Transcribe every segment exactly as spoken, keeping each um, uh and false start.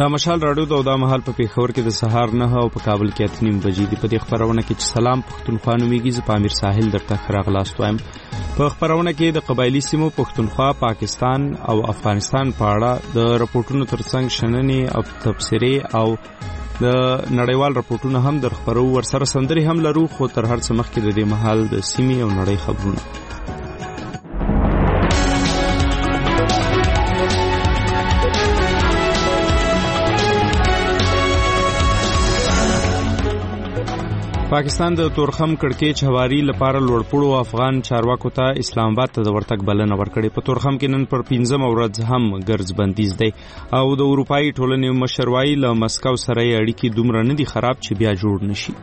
دا مشال راډیو د دا مهال په پیښور کې د سهار نه او په کابل کې اته نیم بجې دی. په دې خبرونه کې چې سلام پښتونخوا نومیږي، زه پامیر ساحل درته ښه راغلاست وایم. په خبرونه کې د قبایلی سیمو پښتونخوا، پاکستان او افغانستان په اړه د راپورټونو ترڅنګ شننې او تبصرې او د نړیوال راپورټونه هم در خبرو، ورسره سندرې هم لرو، خو تر هر څه مخکې د دې مهال د سیمې او نړۍ خبرونه. پاکستان د تورخم کړکېچ هواري لپاره لوړپوړو افغان چارواکو ته اسلام آباد ته د ورتګ بلنه ورکړې. په تورخم کې نن پر پنځمه ورځ هم ګرځ بندیز دی او د اروپایي ټولنې مشر وایي له مسکو سره یې اړیکې دومره نه دي خراب چې بیا جوړ نشي.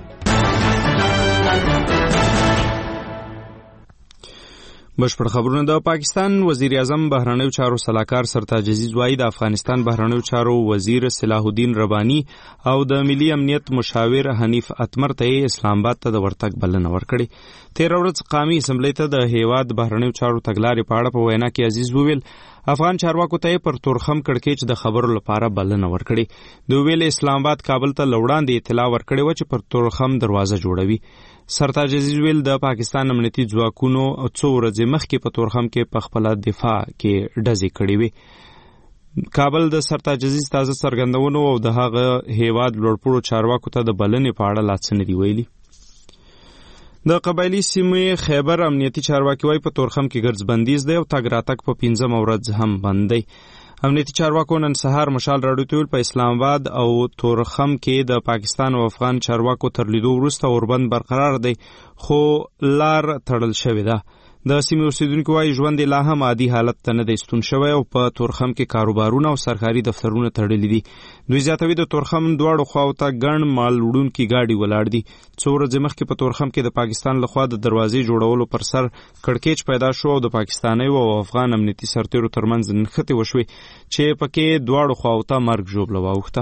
بشپړ خبرونه. د پاکستان وزیر اعظم بهرنیو چارو سلاکار سرتاج عزیز وایي د افغانستان بهرنیو چارو وزیر صلاح الدین ربانی او د ملي امنیت مشاور حنیف اتمر ته اسلام آباد ته د ورتګ بلنه ورکړې. تیر ورځ قومي اسمبلی ته د هیواد بهرنیو چارو تګلارې په اړه په وینا کې عزیز وویل افغان چارواکو ته پر تورخم کړکېچ د خبرو لپاره بلنه ورکړې. د ویل اسلام آباد کابل ته لوړاندې اطلاع ورکړې و چې پر تورخم دروازه جوړوي. سرتاج عزیز ویل د پاکستان امنیتي ځواکونو څو ورځې مخکې په تورخم کې په خپل دفاع کې ډزې کړې وې. کابل د سرتاج عزیز تازه څرګندونو او د هغه هیواد لوړپوړو چارواکو ته د بلنې په اړه لا څه نه دي ویلي. د قبایلی سیمې خیبر امنیتي چارواکي وایي په تورخم کې ګرځ بندیز دی او تګ راتګ په پنځمه ورځ هم بند دی. امنیتي چارواکو نن سهار مشال راډیو ته ویل په اسلام آباد او تورخم کې د پاکستان او افغان چارواکو تر لیدو وروسته اوربند برقرار دی خو لار تړل شوې ده. د سیمې اوسیدونکو وایي ژوند لا هم عادي حالت ته نه دی ستون شوی او په تورخم کې کاروبارونه او سرکاري دفترونه تړلي دي. دوی زیاتوي د تورخم دواړو خواو ته ګڼ مال وړونکي ګاډي ولاړ دي. څو ورځې مخکې په تورخم کې د پاکستان لخوا د دروازې جوړولو پر سر کړکېچ پیدا شو او د پاکستاني او افغان امنیتي سرتیرو ترمنځ نښتې وشوې چې پکې دواړو خواو ته مرګ ژوبله واوښته.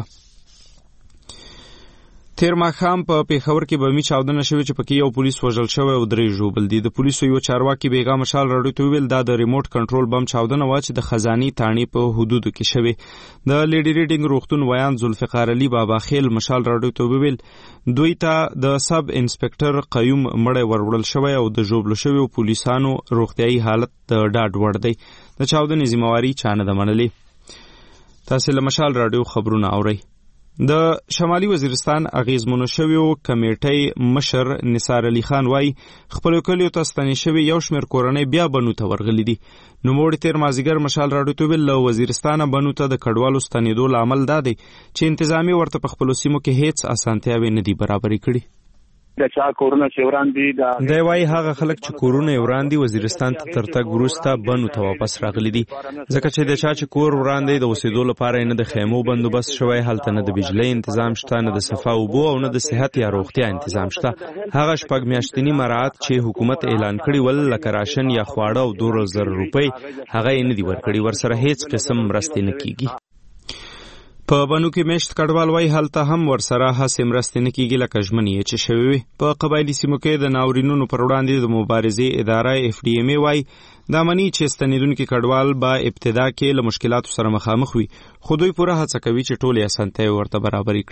تیر ماښام په پیښور کې بمي چاودنه شوې چې پکې یو پولیس وژل شوی او درې ژوبل دي. د پولیسو یو چارواکي بیګا مشال راډیو ته ویل دا د ریموټ کنټرول بم چاودنه وه چې د خزاني تاڼې په حدودو کې شوې. د لیډي ریډینګ روغتون ویان ذوالفقار علي بابا خیل مشال راډیو ته ویل دوی ته د سب انسپکټر قیوم مړی وروړل شوی او د ژوبلو شویو پولیسانو روغتیایي حالت د ډاډ وړ دی. د چاودنې ذمہواري چا نه ده منلې. تاسې له مشال راډیو خبرونه اورئ. د شمالي وزیرستان اغیزمنو شویو کمیټۍ مشر نثار علي خان وایي خپلو کلیو ته ستنې شوي یو شمېر کورنۍ بیا بنو ته ورغلي دي. نوموړي تیر مازدیګر مشال راډیو ته ویل له وزیرستانه بنو ته د کډوالو ستنېدو لامل دا دی چې انتظامي ورته په خپلو سیمو کې هیڅ اسانتیاوې نه دي برابرې کړي. د چا کورونه چې وړاندې دی وایي هغه خلک چې کورونه یې وړاندې وزیرستان ته تر تګ وروسته بنو ته واپس راغلي دي ځکه چې د چا چې کور وړاندې د اوسېدو لپاره نه د خیمو بندوبست شوی، هلته نه د بجلۍ انتظام شته، نه د صفا اوبو او نه د صحت یا روغتیا انتظام شته. هغه شپږ میاشتني مراعات چې حکومت اعلان کړي ول لکه راشن یا خواړه او دوه زره روپۍ هغه یې نه دي ورکړي، ورسره هیڅ قسم مرستې نه کیږي. په بنو کې میشت کډوال وایي هلته هم ورسره هسې مرستې نه کیږي لکه ژمنې یې چې شوې وي. په قبایلي سیمو کې د ناورینونو پر وړاندې د مبارزې اداره اف ډي ام ای وایي دا مني چې ستنېدونکي کډوال به ابتدا کې له مشکلاتو سره مخامخ وي خو دوی پوره هڅه کوي چې ټولې اسانتیاوې ورته برابرې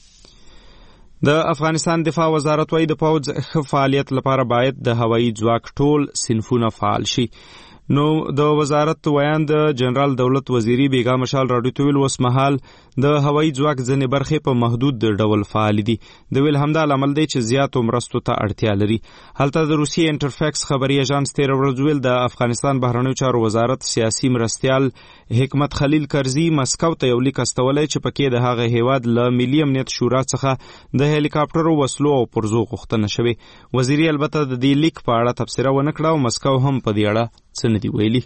کړي. د افغانستان دفاع وزارت وایي د پوځ ښه فعالیت لپاره باید د هوایي ځواک ټول صنفونه فعال شي. نو د وزارت ویان د جنرال دولت وزیری بیګا مشال راډیو ته ویل اوس مهال د هوایي ځواک ځینې برخې په محدود ډول فعال دي. د ویل همدا لامل دی چې زیاتو مرستو ته اړتیا لري. هلته د روسیې انټرفیکس خبري اژانس تیر ورځ ویل د افغانستان بهرنیو چارو وزارت سیاسي مرستیال حکمت خلیل کرزي مسکو ته یو لیک استولی چې پکې د هغه هیواد له ملي امنیت شورا څخه د هلیکاپټرو وسلو او پرزو غوښتنه شوې. وزیري البته د دې لیک په اړه تبصره ونه کړه او مسکو هم په دې اړه څه نه دي ویلي.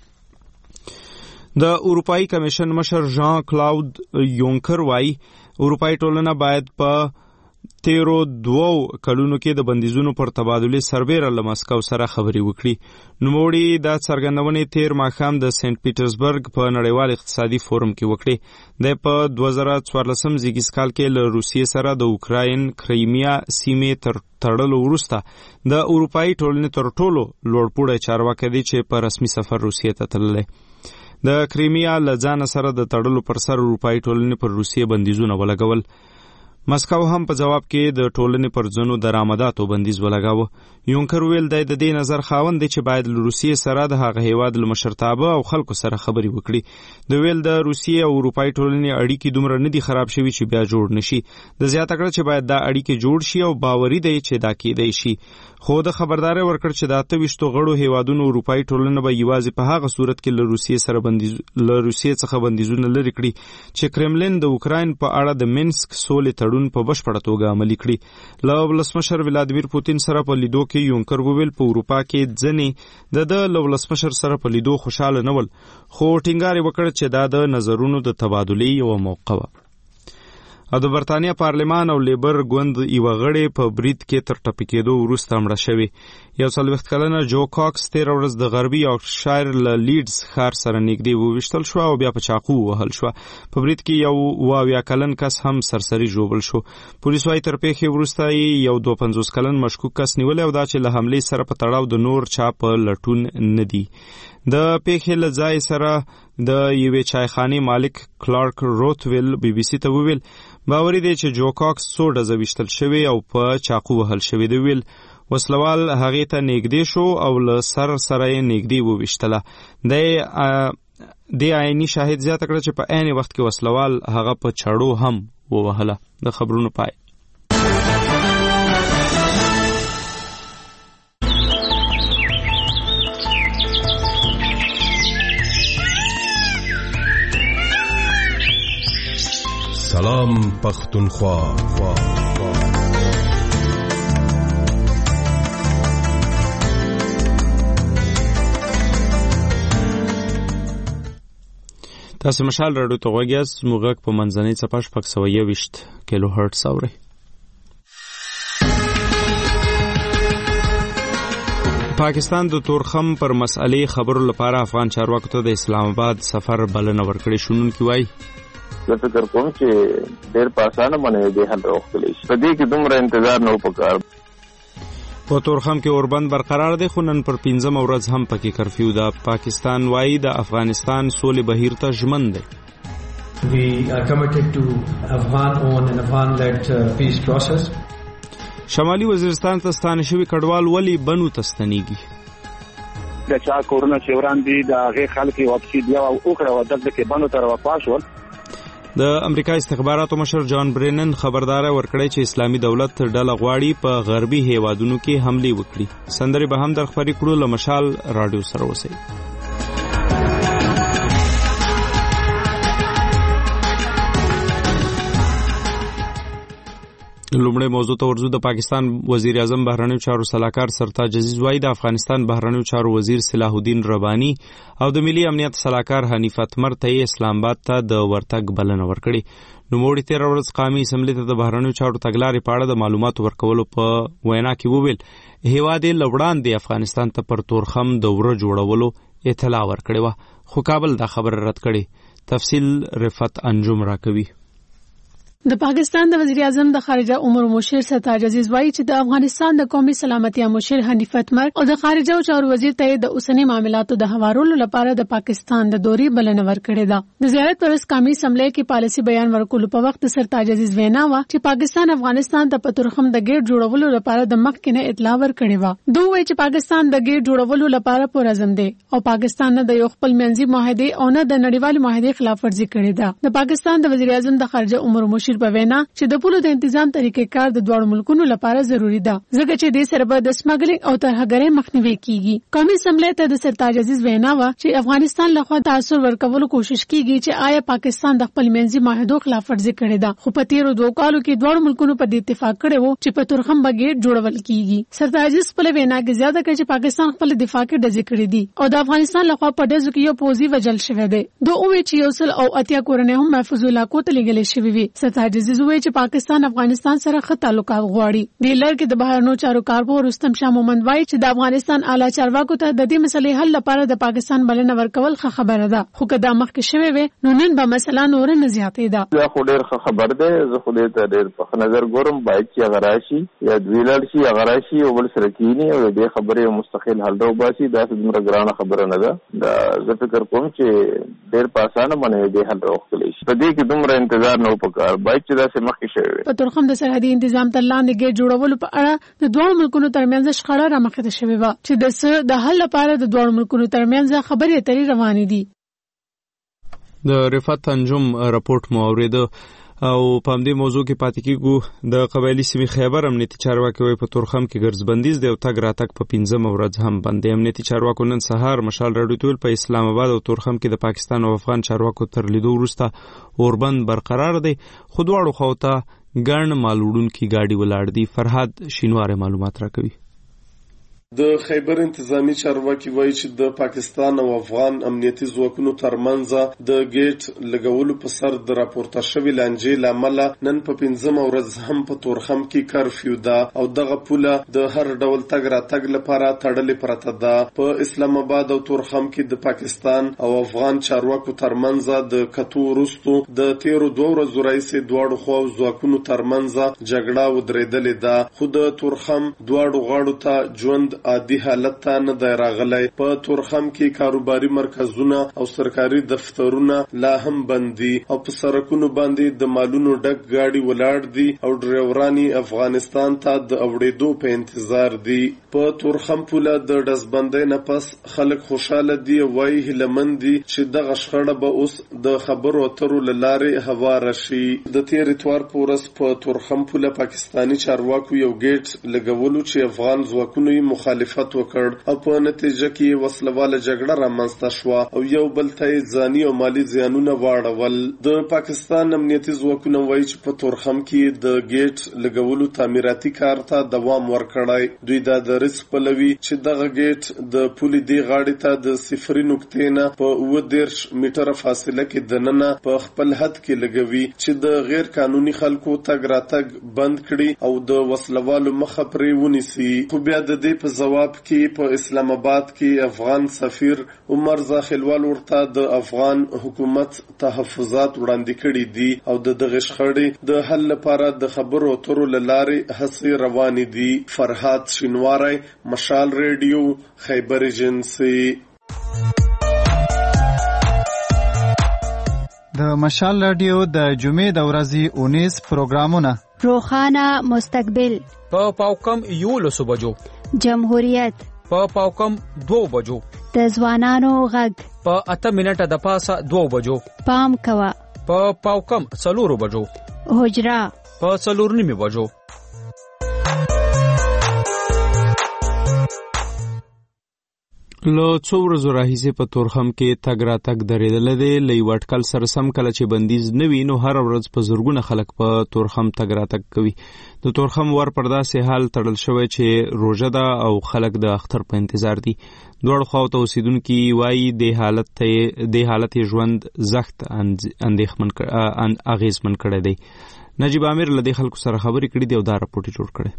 د اروپایي کمیشن مشر ژان کلاود یونکر وایي اروپایي ټولنه باید په تیرو دوو کلونو کې د بندیزونو پر تبادلې سربیره له مسکو سره خبرې وکړي. نوموړي دا څرګندونې تیر ماښام د سنت پیټرزبرګ په نړیوال اقتصادي فورم کې وکړي. د په دوه زره څوارلسم زیږدیز کال کې له روسیې سره د اوکراین کریمیا سیمې تر تړلو وروسته د اروپایي ټولنې تر ټولو لوړپوړی چارواکی دی چې په رسمي سفر روسیې ته تللی. د کریمیا له ځان سره د تړلو پر سر اروپایي ټولنې پر روسیې بندیزونه ولګول. مسکو هم په جواب کې د ټولنې پر ځینو درآمداتو بندیز ولګاوه. یونکر ویل دی د دې نظر خاوند دی چې باید له روسیې سره د هغه هیواد له مشرتابه او خلکو سره خبرې وکړي. د ویل د روسیې او اروپایي ټولنې اړیکې دومره نه دي خراب شوي چې بیا جوړ نشي. د زیاته کړه چې باید دا اړیکې جوړ شي او باوري دی چې دا کېدای شي. خو د خبرداري ورکړ چې د اته ویشتو غړو هیوادونو اروپایي ټولنه به یوازې په هغه صورت کې له روسیې سره بندیز له روسیې څخه بندیزونه لرې کړي چې کرملین د اوکراین په اړه د مینسک سولې تړون په بشپړه توګه عملي کړي. له ولسمشر ولادیمیر پوتین سره په لیدو کې یونکر وویل په اروپا کې ځنې د د له ولسمشر سره په لیدو خوشاله نه ول، خو ټینګار وکړ چې دا د نظرونو د تبادلې یوه موقع وه. او د برطانیه پارلمان او لیبر ګوند یوه غړې په برید کې تر ټپي کېدو وروسته مړه شوې. یو څلوېښت کلنه جو کاکس تېره ورځ د غربي یارکشایر له لیډز ښار سره نږدې وویشتل شوه او بیا په چاقو ووهل شوه. په برید کې یو اوه اویا کلن کس هم سرسري ژوبل شو. پولیس وايي تر پیښې وروسته یو دوه پنځوس کلن مشکوک کس نیولی او دا چې له حملې سره په تړاو د نور چا په لټون نه دی. د پیښې له ځای سره د یوې چایخانې مالک کلارک روتویل بی بی سی ته وویل باوري دی چې جو کاکس څو ډزه ویشتل شوی او په چاقو وهل شوی دی. ویل وسلوال هغې ته نږدې شو او له سر سره یې نږدې وویشتله. د عیني شاهد زیاته کړه چې په عین وخت کې وسلوال هغه په چړو هم ووهله. د خبرونو پای. سلام پختونخوا. تاسو مشال راډیو ته غوږ یاست. موږ غږ په منځنۍ څپه شپږ سوه یوویشت کیلو هرټز اورئ. پاکستان د تورخم پر مسئلې خبرو لپاره افغان چارواکو ته د اسلام آباد سفر بلنه ورکړې. شنونکي وایي زه فکر کوم چې ډېر په اسانه باندې دې حل راوستلی شي. په دې کې دومره انتظار نه و پکار. په تورخم کې اوربند برقرار دی خو نن پر پنځمه ورځ هم پکې کرفیو ده. پاکستان وایي د افغانستان سولې بهیر ته ژمن دی. We are committed to Afghan-owned and Afghan-led uh, peace process. شمالي وزیرستان ته ستانه شوي کډوال ولې بنو ته ستنېږي؟ د چا کورونه چې وړاندې د هغې خلک یې واپسي بیا وکړه او دلته کې بنو ته راوپا شول. د امریکا استخباراتو مشر جان برینن خبرداری ورکړی چې اسلامي دولت ډله غواړي په غربي هیوادونو کې حملې وکړي. سندرې به هم در خپرې کړو. له مشال راډیو سره اوسئ. لومړی موضوع ته ورځو. د پاکستان وزیر اعظم بهرنیو چارو سلاکار سرتاج عزیز وایي د افغانستان بهرنیو چارو وزیر صلاح الدین رباني او د ملي امنیت سلاکار حنیف اتمر ته یې اسلام آباد ته د ورتګ بلنه ورکړې. نوموړي تېره ورځ قومي اسمبلۍ ته د بهرنیو چارو تګلارې په اړه د معلوماتو ورکولو په وینا کې وویل هیواد یې له وړاندې افغانستان ته پر تورخم د وره جوړولو اطلاع ورکړې وه، خو کابل دا خبره رد کړې. تفصیل رفت انجم راکوي. د پاکستان د وزیر اعظم د خارجه امور مشیر سرتاج عزیز وایي چې د افغانستان د قومي سلامتیا مشیر حنیف اتمر او د خارجه چارو وزیر ته د اوسنی معاملاتو د هوارولو لپاره د پاکستان د دوري بلنه ورکړې ده. د زیارت پر قومي اسمبلی کې پالیسي بیان ورکولو په وخت سرتاج عزیز وینا و چې پاکستان افغانستان ته په تورخم د ګیټ جوړولو لپاره د مخکینه اطلاع ورکړې و. دوی وایي چې پاکستان د ګیټ جوړولو لپاره پرعزم دی او پاکستان نه د یو خپل منځي معاهده او نه د نړیوال معاهده خلاف ورزي کړې ده. د پاکستان د وزیر اعظم د خارجه امور مشیر په وینا چې د پولو د تنظیم طریقې کار د دوه ملکونو لپاره ضروری ده ځکه چې د سره به د سمګلینګ او ترهګرۍ مخنیوي کیږي. قومي اسمبلی ته د سرتاج عزیز وینا و چې افغانستان له خوا تاثیر ورکولو کوشش کیږي چې آیا پاکستان د خپل منځي معاهدو خلاف ورزي کړې ده، خو په تیرو دوه کالو کې دوه ملکونو په دې اتفاق کړی وو چې په تورخم بګیټ جوړول کیږي. سرتاج عزیز په وینا کې زیاته کړي چې پاکستان خپل دفاع کې ډزې کړې دي او د افغانستان له خوا په ډزو کې یو پوځي وجل شوی دی. دوه وی چې یو سل او اتیا کورنۍ هم محفوظ علاقو ته لېږل شوی وي. سرتاج ستار عزیز وایي چې پاکستان افغانستان سره ښه تعلقات غواړي. د لړ کې د بهرنیو چارو کارپو رستم شاه مومند وایي چې د افغانستان اعلی چارواکو ته د دې مسلې حل لپاره د پاکستان بلنه ورکول ښه خبره ده، خو که دا مخکې شوې وي نو نن به مسله نور نه زیاتېده. دا خو ډېر ښه خبر دی. زه خو دې ته ډېر په نظر ګورم، باید چې هغه راشي یا دوی لاړ شي، هغه راشي او بل سره کښېني او د دې خبرې مستقل حل راوباسي. داسې دومره ګرانه خبره نه ده. دا زه فکر کوم چې ډېر په اسانه باندې دې حل راوستلی شي. په دې کې دومره انتظار نه و پکار، باید چې داسې مخکې شوی وي. په تورخم د سرحدي انتظام تر لاندې ګېټ جوړولو په اړه د دواړو ملکونو ترمنځ شخړه رامخته شوې وه چې د څه د حل لپاره د دواړو ملکونو ترمنځ خبرې اترې روانې دي. د رفعت انجم راپورټ مو اوریده او په همدې موضوع کې پاتې کېږو. د قبایلي سیمې خیبر امنیتي چارواکي وایي په تورخم کې ګرځبندیز دی او تګ راتګ په پنځمه ورځ هم بند دی. امنیتي چارواکو نن سهار مشال راډیو ته ویل په اسلام آباد او تورخم کې د پاکستان او افغان چارواکو تر لیدو وروسته اوربند برقرار دی، خو دواړو خواو ته ګڼ مال وړونکي ګاډي ولاړ دي. فرهاد شینواری معلومات راکوي. د خیبر انتظامی چارواکي وایي چې د پاکستان او افغان امنیتي ځواکونو ترمنځ د ګیټ لګولو په سر د راپورته شوې لانجې لامل نن په پنځمه ورځ هم په تورخم کې کرفیو ده او دغه پوله د هر ډول تګ راتګ لپاره تړلې پرته ده. په اسلام آباد او تورخم کې د پاکستان او افغان چارواکو ترمنځ د کتو وروستو د تیرو دوه ورځو راهیسې دواړو خواو ځواکونو ترمنځ جګړه ودرېدلې ده، خو د تورخم دواړو غاړو ته ژوند عادي حالت ته نه دی راغلی. په تورخم کې کاروباري مرکزونه او سرکاري دفترونه لا هم بند دي او په سړکونو باندې د مالونو ډک ګاډي ولاړ دي او ډریورانی افغانستان ته د اوړېدو په انتظار دي. په تورخم پوله د ډزبندۍ نه پس خلک خوشاله دي او وایي هیلهمند دي چې دغه شخړه به اوس د خبرو اترو له لارې هواره شي. د تېر اتوار په ورځ په تورخم پوله پاکستاني چارواکو یو ګیټ لګولو چې افغان ځواکونو یې مخالفت وکړ او په نتیجه کې وسلواله جګړه رامنځته شوه او یو بل ته ځاني او مالی زیانونه واړول. د پاکستان امنیتي ځواکونه وایي چې په تورخم کې د ګیټ لګولو تعمیراتي کار ته دوام ورکړی. دوی دا د رزق پلوي چې دغه ګیټ د پولې دې غاړې ته د صفري نقطې نه په اووه دېرش میټره فاصله کې دننه په خپل حد کې لګوي چې د غیر قانوني خلکو تګ راتګ بند کړي او د وسلوالو مخه پرې ونیسي. خو بیا د دې په جواب کې په اسلام آباد کې افغان سفیر عمر زاخلوال ورته د افغان حکومت تحفظات وړاندې کړي دي او د دغه شخړې د حل لپاره د خبرو اترو له لارې هڅې روانې دي. فرهاد شینواری، مشال ریډیو، خیبر ایجنسی. د مشال رادیو د جمعې د ورځې اونیز پروګرامونه: روخانه مستقبل په پاوکم یولسو بجو، جمهوریت په پاوکم دو بجو، د ځوانانو غږ په اته منټه د پاسه دو بجو، پام کوه په پاوکم څلورو بجو، حجره په څلور نیمه بجو. له څو ورځو راهیسې په تورخم کې تګ راتګ درېدلی دی. له یوه اټکل سره سم کله چې بندیز نه وي نو هره ورځ په زرګونه خلک په تورخم تګ راتګ کوي. د تورخم ور پر داسې حال تړل شوی چې روژه ده او خلک د اختر په انتظار دي. دواړو خواو ته اوسېدونکي وایي دې حالت دې حالت یې ژوند زښت اندېښمن اغېزمن کړی دی. نجیب عامر له دې خلکو سره خبرې کړي دي او دا راپورټ جوړ کړی.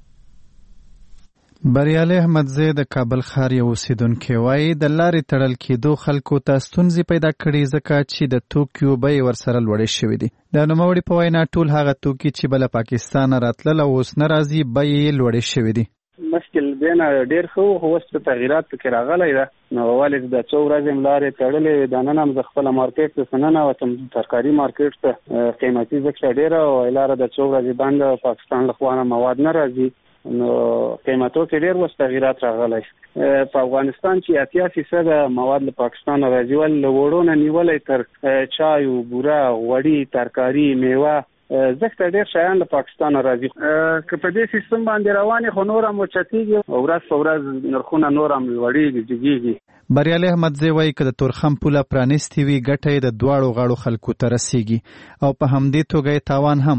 بریالي احمدزی د کابل ښار یو اوسیدونکی وایي د لارې تړل کېدو خلکو ته ستونزې پیدا کړي ځکه چې د توکیو بیې ورسره لوړې شوې دي. د نوموړي په وینا ټول هغه توکي چې به له پاکستانه راتلل او اوس نه راځي بیې یې لوړې شوې دي. مشکل دی نه ډېر ښه خو اوس څه تغیرات پکې راغلی ده. نو ولې د څو ورځې م لارې تړلې د نن هم زه خپله مارکېټ ته څه ننوتم ترکاري مارکېټ ته قیمتي ځکه ډېره او لاره د څو ورځې بنده پاکستان له خوا نه مواد نه راځي نو قیمتو کې ډېر اوس تغیرات راغلی. په افغانستان چې اتیا فیصده مواد له پاکستان راځي ول له وړو نه نیولی تر چایو، بوره، غوړي، ترکاري، میوه زخته ډېر شیان له پاکستان راځي. که په دې سیستم باندې روانې خو نور هم اوچتېږي ورځ په ورځ نرخونه نور هم لوړېږي جګېږي. بریالي احمدزی وایي که د تورخم پوله پرانیستې وي ګټه یې د دواړو غاړو خلکو ته رسېږي او په همدې توګه یې تاوان هم.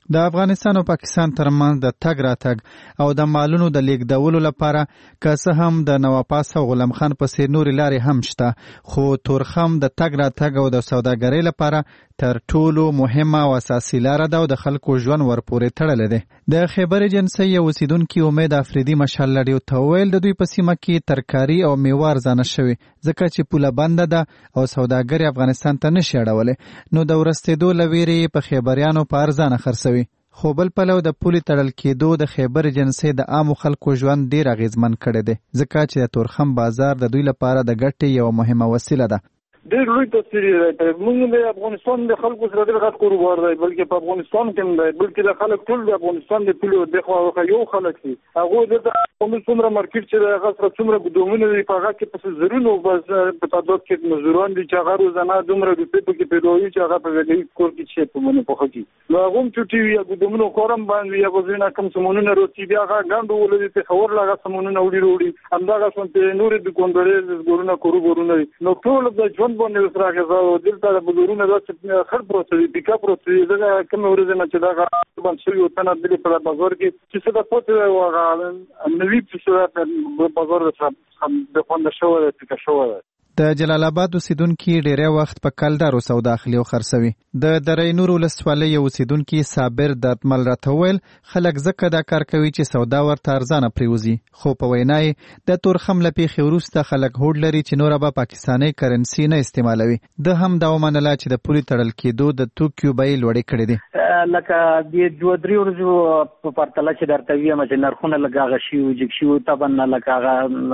د افغانستان او پاکستان ترمنځ د تګ راتګ او د مالونو د لیږدولو لپاره که څه هم د نواپاس او غلام خان په څیر نورې لارې هم شته، خو تورخم د تګ راتګ او د سوداګرۍ لپاره تر ټولو مهمه او اساسي لاره ده او د خلکو ژوند ورپورې تړلی دی. د خیبر ایجنسۍ یو اوسیدونکي امید افریدي مشال راډیو ته وویل د دوی په سیمه کې ترکاري او میوه ارزانه شوي ځکه چې پوله بنده ده او سوداګري افغانستان ته نشي اړولی، نو د ورستېدو له ویرې په خیبریانو په ارزانه خرڅوي. خو بل پلو د پولې تړل کېدو د خیبر ایجنسۍ د عامو خلکو ژوند ډېر اغېزمن کړی دی ځکه چې د تورخم بازار د دوی لپاره د ګټې یوه مهمه وسیله ده. ډېر لوی تاثیر دی. موږ د افغانستان د خلکو سره ډېر غټ کاروبار دی، بلکې په افغانستان کې هم دی، بلکې د خلک ټول د افغانستان د پولو د خوا یو خلک دي. هغوی دلته موږ څومره مارکیټ چې دی هغه سره څومره ګودامونه دي، په هغه کې په زرونو په تعداد کې مزدوران دي چې هغه روزانه دومره روپۍ پکې پیدا وي چې هغه په ګډۍ کور کې چې په مونږ پخه کي. نو هغه هم چټي وي، ګودامونو کورم باندې یا وزینه کم سمونونه روتي بیا هغه ګاندو ولې په خبر لاګه سمونونه وړي وړي همداغه څنګه نورې د کوندړې زګورونه کورونه نو ټول د ژوند باندې سره او دلته د بزرګونو د خر پروسې پیک اپ پروسې دا کوم ورزنه چې دا باندې شوی او تنه د په بازار کې چې څه د پوتې او نوی څه په بازار سره د خوند شو د شو د جلال آباد اوسیدونکي ډیری وخت په کلدارو سودا اخلي او خرڅوي. د درې نور ولسوالۍ اوسیدونکي صابر درتمل راته ویل خلک ځکه دا کار کوي چې سودا ورته ارزانه پریوزي، خو په وینای د تورخم له پیښې وروسته خلک هوډ لري چې نوره به پاکستاني کرنسي نه استعمالوي. د هم دا ومنله چې د پولې تړل کېدو د توکیو بیې لوړې کړې دي. لکه د دوه درې ورځو په پرتله چې درته ویم چې نرخونه لږ هغه شي وجیک شي طبعا لکه هغه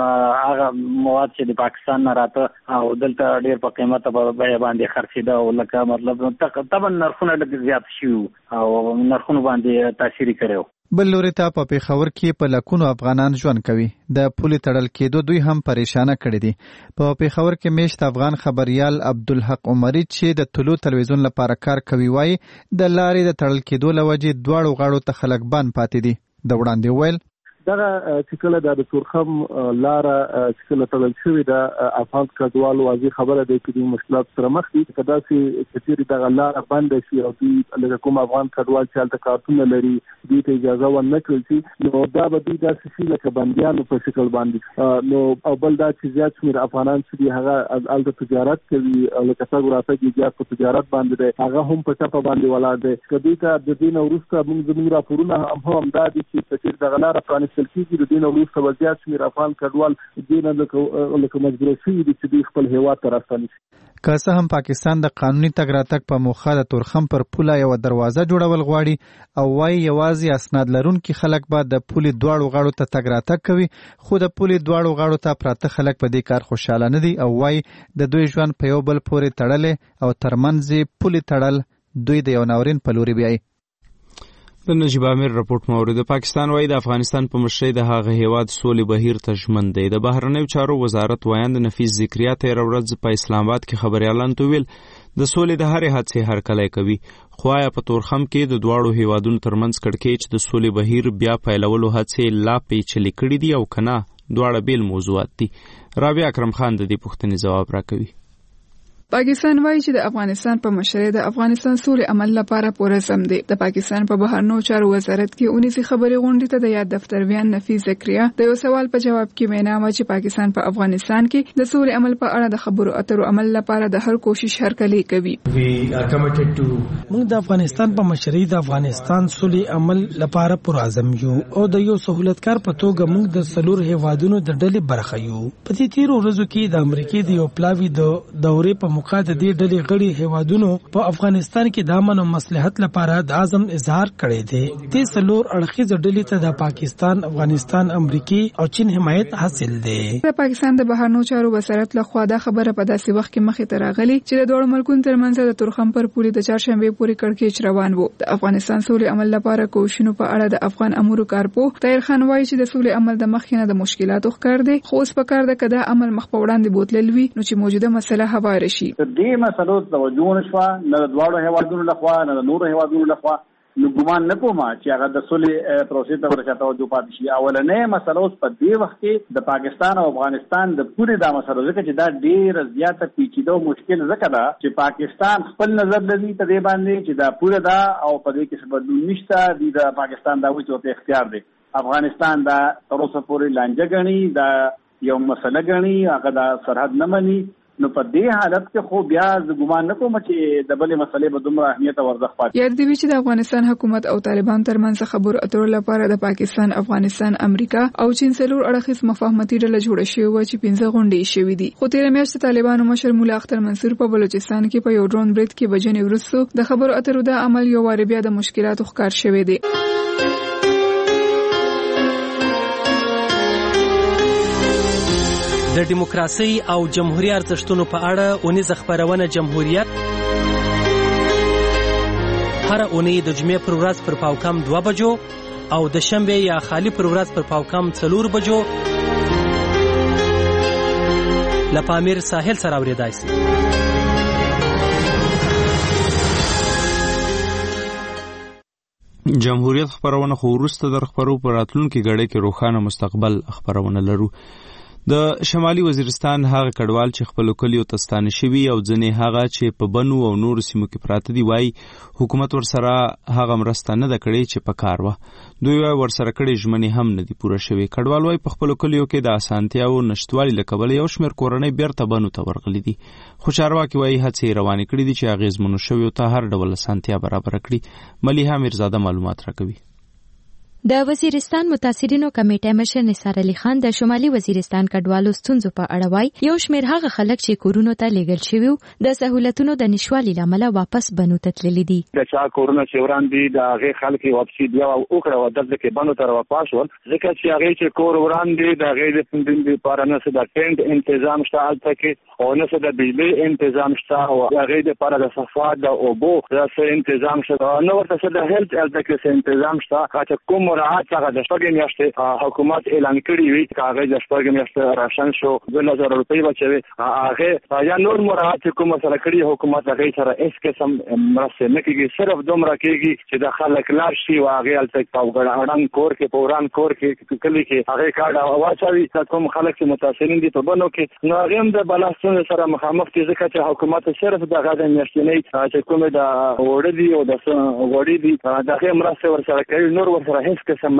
هغه مواد چې د پاکستان نه راته او دلته ډېر په قیمته باندې خرڅېده او لکه مطلب طبعا نرخونه ډېر زیات شي او نرخونه باندې تاثیر کړی. بل لوري ته په پېښور کې په لکونو افغانان ژوند کوي. د پولې تړل کېدو دوی هم پریشانه کړي دي. په پېښور کې میشت افغان خبریال عبدالحق عمري چې د طلوع تلویزیون لپاره کار کوي وایي د لارې د تړل کېدو له وجې دواړو غاړو ته خلک بند پاتې دي. د وړاندې ویل دغه چې کله د تورخم لاره چې کله تړل شوې ده افغان کډوالو واضح خبره ده چې د مشکلات سره مخ دي. کدا چې کثیر دغه لاره بند شي او دوی لکه کوم افغان کډوال چې هلته کارتونه لري دوی ته اجازه ورنه کړل شي نو دا به دوی داسې شي لکه بندیانو په شکل باندې نو او بل دا چې زیات شمېر افغانان چې دي هغه هلته تجارت کوي لکه تګ راتګ یې زیات په تجارت باندې دی هغه هم په ټپه باندې ولاړ دی. که دوی ته د دې نه وروسته موږ زموږ راپورونه هم همدا دي چې کثیر دغه لاره پرانیستل کېږي د دې نه وروسته به زیات شمېر افغان کډوال دې نه لکه مجبوره شوي دي چې دوی خپل هېواد ته راستانه شي. که څه هم پاکستان د قانوني تګ راتګ په موخه د تورخم پر پوله یوه دروازه جوړول غواړي او وایي یوازې اسناد لرونکي خلک به د پولې دواړو غاړو ته تګ راتګ کوي، خو د پولې دواړو غاړو ته پراته خلک په دې کار خوشحاله نه دي او وایي د دوی ژوند په یو بل پورې تړلی او ترمنځ یې پولې تړل دوی د یو ناورین په لوري بیایي. د نجیب امیر رپورټ مورد پاکستان وایي د افغانستان په مشرۍ د هغه هیواد سولې بهیر ته ژمن دی. د بهرنیو چارو وزارت وایند نفیس ذکریا تېره ورځ په اسلام آباد کې خبریالانو ته ویل د سولې د هرې هڅې هرکلی کوي، خو آیا په تورخم کې د دواړو هیوادونو ترمنځ کړکېچ د سولې بهیر بیا پیلولو هڅې لا پیچلې کړي دي او که نه دواړه بیل موضوعات دي؟ رابعه اکرم خان د دې پوښتنې ځواب راکوي. پاکستان وایي چې د افغانستان په مشرۍ د افغانستان سولې عمل لپاره پوره سم دی. د پاکستان په بهرنیو چارو وزارت کې اونیسي خبري غونډې ته د یاد دفتر ویان نفیس ذکریا د یو سوال په جواب کې وینا وکړه چې پاکستان په افغانستان کې د سولې عمل په اړه د خبرو اترو عمل لپاره د هر کوشش هرکلی کوي. موږ د افغانستان په مشرۍ د افغانستان سولې عمل لپاره پوره عزم یو او د یو سہولتکار په توګه موږ د څلور هیوادونو د ډلې برخه یو. په دې تیرو ورځو کې د امریکای د یو پلاوي د دورې په موخه د دې ډلې غړي هیوادونو په افغانستان کې د امن او مصلحت لپاره د عزم اظهار کړی دی. دې څلور اړخیزه ډلې ته د پاکستان، افغانستان، امریکای او چین حمایت حاصل دی. د پاکستان د بهرنیو چارو وزارت لخوا دا خبره په داسې وخت کې مخې ته راغلي چې د دوه ملکونو ترمنځ د تورخم پر پولې د چهارشنبې پورې کړکېچ روان وو. د افغانستان سولې عمل لپاره کوښښونو په اړه د افغان امورو کارپوه طاهر خان وایي چې د سولې عمل د مخکې نه د مشکلاتو ښکار دی، خو اوس پکار ده که دا عمل مخ په وړاندې بوتلل وي نو چې موجوده مسله هواره شي. دې مسلو توجه نشوه نه د دواړو هیوادونو لخوا نه د نورو هیوادونو لخوا نو ګمان نه کوم چې هغه د سولې پروسې ته ورته توجه پاتې شي. اولنې مسله اوس په دې وخت کې د پاکستان او افغانستان د پوری دا مسله ځکه چې دا ډېر زیاته پیچیده او مشکل ځکه ده چې پاکستان خپل نظر لري ته دې باندې چې دا پوره ده او په دې کې څه بدلون نشته. د پاکستان دا وایي چې اختیار دی، افغانستان دا تر اوسه پورې لانجه ګڼي، دا یو مسله ګڼي، هغه دا سرحد نه مني. نو په دې حالت کې خو بیا د ګمان نه کوم چې د بلې مسلې به دومره اهمیت او ارزښت پاتې. یاد دی چې د افغانستان حکومت او طالبان ترمنځ خبرو اترو لپاره د پاکستان، افغانستان، امریکا او چین څلور اړخیز مفاهمتي ډله جوړه شوې و چې پنځه غونډې شوې دي. خو تېره میاشت طالبانو مشر مولا اختر منصور په بلوچستان کې په یو ډرون برید کې بجنې وروسته د خبرو اترو د عمل یو واره بیا د مشکلاتو ښکار شوی دی. د دیموکراسي او جمهوریت ارزښتونو په اړه اونیزه خبرونه جمهوریت هر اونۍ د جمعې پر ورځ پر پاوکم دوه بجو او د شنبه یا خالی پر ورځ پر پاوکم څلور بجو لپامیر ساحل سره اوریدای شي. جمهوریت خبرونه خو وروسته در خبرو پر راتلونکي غړي کې روښانه مستقبل خبرونه لرو. د شمالي وزیرستان هغه کډوال چې خپل کلیو ته ستانه شوي او ځنې هغه چې په بنو او نور سیمو کې پراته دي وایي حکومت ورسره هغه مرسته نه ده کړې چې په کار وه. دوی وایي ورسره کړې ژمنې هم نه دي پوره شوې. کډوال وایي په خپل کلیو کې د اسانتیاو نشتوالي له کبله یو شمېر کورنۍ بیرته بنو ته ورغلي دي. خو چارواکي وایي هڅې روانې کړي دي چې اغېزمنو شویو ته هر ډول اسانتیا برابره کړي. ملیحه میرزاده معلومات راکوي. د وزیرستان متاثرینو کمیټې مشر نثار علي خان د شمالي وزیرستان کډوالو ستونزو په اړه وایي یو شمېر هغه خلک چې کورونو ته لیږل شوي د سهولتونو د نشوالي له امله واپس بنو ته تللي دي. د چا کورونه چې وران دي د هغې خلک یې واپسي بیا وکړه او دلته کې بنو ته راواپس شول ځکه چې هغې چې کور وران دي د هغې د دپاره نه څه د ټینټ انتظام شته هلته کې او نه څه د بجلۍ انتظام شته او هغې دپاره د صفا د اوبو څه انتظام شته نه ورته څه د هیلت هلته کې څه انتظام شته چې کوم مراعات هغه د شپږ میاشتې حکومت اعلان کړي وي چې هغه د شپږ میاشتې راشن شو دوه زره روپۍ بچوي هغه یا نور مراعات کوم سره کړي حکومت هغه سره هیڅ قسم مرسته نه کوي صرف دومره کوي چې د خلک لار شي او هغه الته په اړه کور کې په وران کور کې کلی کې هغه کارډ واچوي کوم خلک چې متاثرین دي په بنو کې نو هغه هم د بلاسون سره مخامخ دي ځکه چې حکومت صرف د غاډه میاشتې چې کوم د وړ دي او د وړ دي دغه مرسته ورسره کوي نور ورسره هیڅ قسم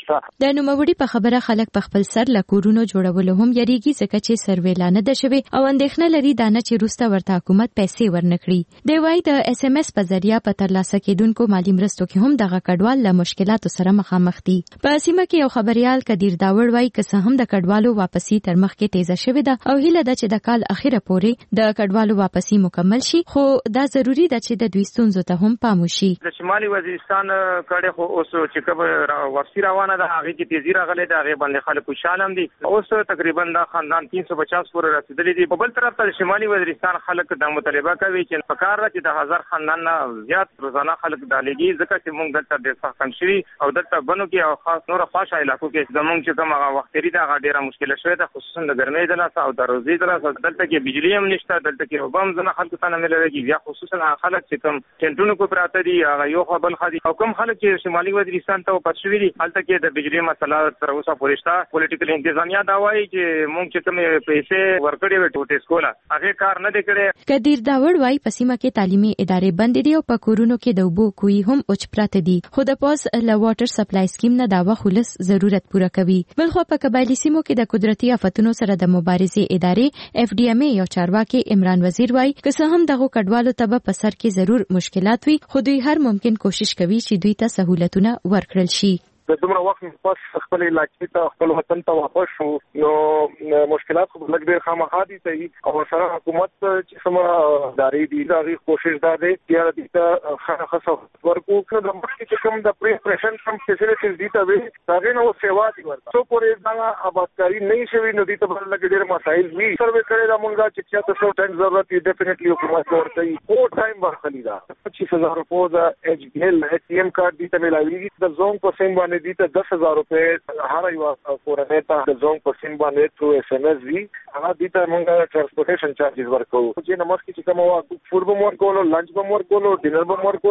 د نوموړي په خبره خلک په خپل سر له کورونو جوړولو هم یریږي ځکه چې سروې لا نه ده شوې او اندېښنه لري دا نه چې وروسته ورته حکومت پیسې ورنکړي. دی وایي د اس ام اس په ذریعه په ترلاسه کېدونکو مالي مرستو کې هم دغه کډوال له مشکلاتو سره مخامخ دي. په سیمه کې یو خبريال کدیر داوړ وایي که څه هم د کډوالو واپسی تر مخکې تیزه شوې ده او هیله ده چې د کال اخیره پورې د کډوالو واپسی مکمل شي خو دا ضروری ده چې د دوی ستونزو ته هم پام وشي. د شمالي وزیرستان کډه خو اوس چې کوم واپسی روانه ده هغه کې تیزی راغلي ده هغه باندې خلک خوشاله هم دي اوس تقریبا دا خاندان تین سو پچاس پورې رسیدلي دي. په بل طرف ته شمالي وزیرستان خلک د مطالبه کوي چې په کار راځي د هزار خاندان نه زیات روزانه خلک د لګي ځکه چې موږ دلته د سختم شي او دلته بنو کې او خاص نور خاصه علاقو کې زموږ چې کوم هغه وخت لري دا ډیره مشکله شوې ده خصوصا د ګرمۍ د لاسه او د روزي د لاسه دلته کې بجلی هم نشته دلته کې وبم زنه خلکو ته نه ملوي بیا خصوصا خلک چې کوم ټنټونو کو پراته دي هغه یو خپل خدي او کوم خلک چې شمالي وزیرستان ته پاتشوي دي هلته کې د بجلی مسله تر اوسه پورې شته. پولیټیکل انتظامیه دا وایي چې موږ چې کوم پیسې ورکړې وې ټوټه سکولا هغه کار نه دی کړی. کدیر داوړ وایي په سیمه کې تعلیمي ادارې بند دي او په کورونو کې د اوبو کوي هم اوچ پراته دي خو د پاس له واټر سپلای سکیم نه دا وخلص ضرورت پوره کوي. بلخو په قبایلی سیمو کې د قدرتي آفتونو سره د مبارزې ادارې اف ډي ام ای یو چارواکي عمران وزیر وایي که څه هم دغه کډوالو ته په سر کې ضرور مشکلات وي خو دوی هر ممکن کوشش کوي چې دوی ته سہولتونه ورکړل شي. د دومره وخت پس خپل علاقې ته خپل وطن ته واپس شو نو مشکلات خو لږ ډېر خامخا دي ته او سره حکومت چې سم داري دي دا غي کوشش دا دی چې د دې خاصه ورکو کړه د مخکې چې کوم د پریپریشن کوم فیسیلیټیز دي ته وي هغه نو سیوا دي ورته سو پورې دا آبادکاری نه شوي نو دې ته بل لږ ډېر مسایل وي سروې کړي دا مونږه چې چې تاسو ټینګ ضرورت دی ډیفینیټلی حکومت ورته او ټایم ورخلی دا پچیس هزار روپے دا ایچ ډی ایل ای ټی ایم کارت دي ته ملایوي د زون په سیم باندې دي ته دس هزار روپے هر یو کورنۍ ته د زون په سیم باندې تھرو ایس ام ایس وی هغه دي ته مونږه ټرانسپورټیشن چارجز ورکو چې نو مخکې چې کوم وا فود به مور کولو لنچ به مور کولو ډینر به مور کولو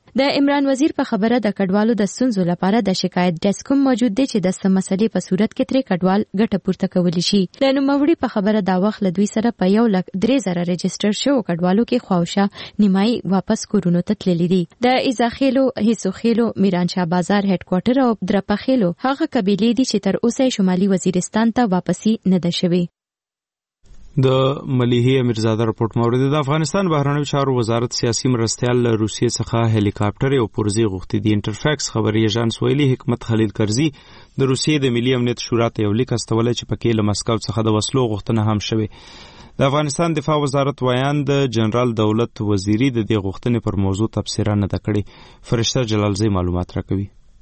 د عمران وزیر په خبره د کډوالو د ستونزو لپاره د شکایت ډیسک موجود دی چې د سم مسلې په صورت کې ترې کډوال ګټه پورته کولی شي. د نوموړي په خبره دا وخت له دوی سره په یو لک درې زره رجسټر شوو کډوالو کې خواوشا نیمایي واپس کورونو ته تللي دي. د ایزاخیلو، هیڅوخیلو، میرانشاه بازار هډ کوارټر او درپخیلو هغه قبیلې دي چې تر اوسه شمالي وزیرستان ته واپسی نه ده شوې. د ملیحه امیرزاده رپورټ مورد د افغانستان بهرنیو چارو وزارت سیاسي مرستیال له روسیې څخه هلیکاپټر او پرزي غوښتي دي. انټرفیکس خبري ایجنس ویلي حکمت خلیل کرزي د روسیې د ملي امنیت شورا ته یو لیک استولای چې پکې له مسکو څخه د وسلو غوښتنه هم شوه. د افغانستان دفاع وزارت ویان د جنرال دولت وزیری د دې غوښتنې پر موضوع تبصره نه کړې. فرشته جلالزی معلومات راکوي.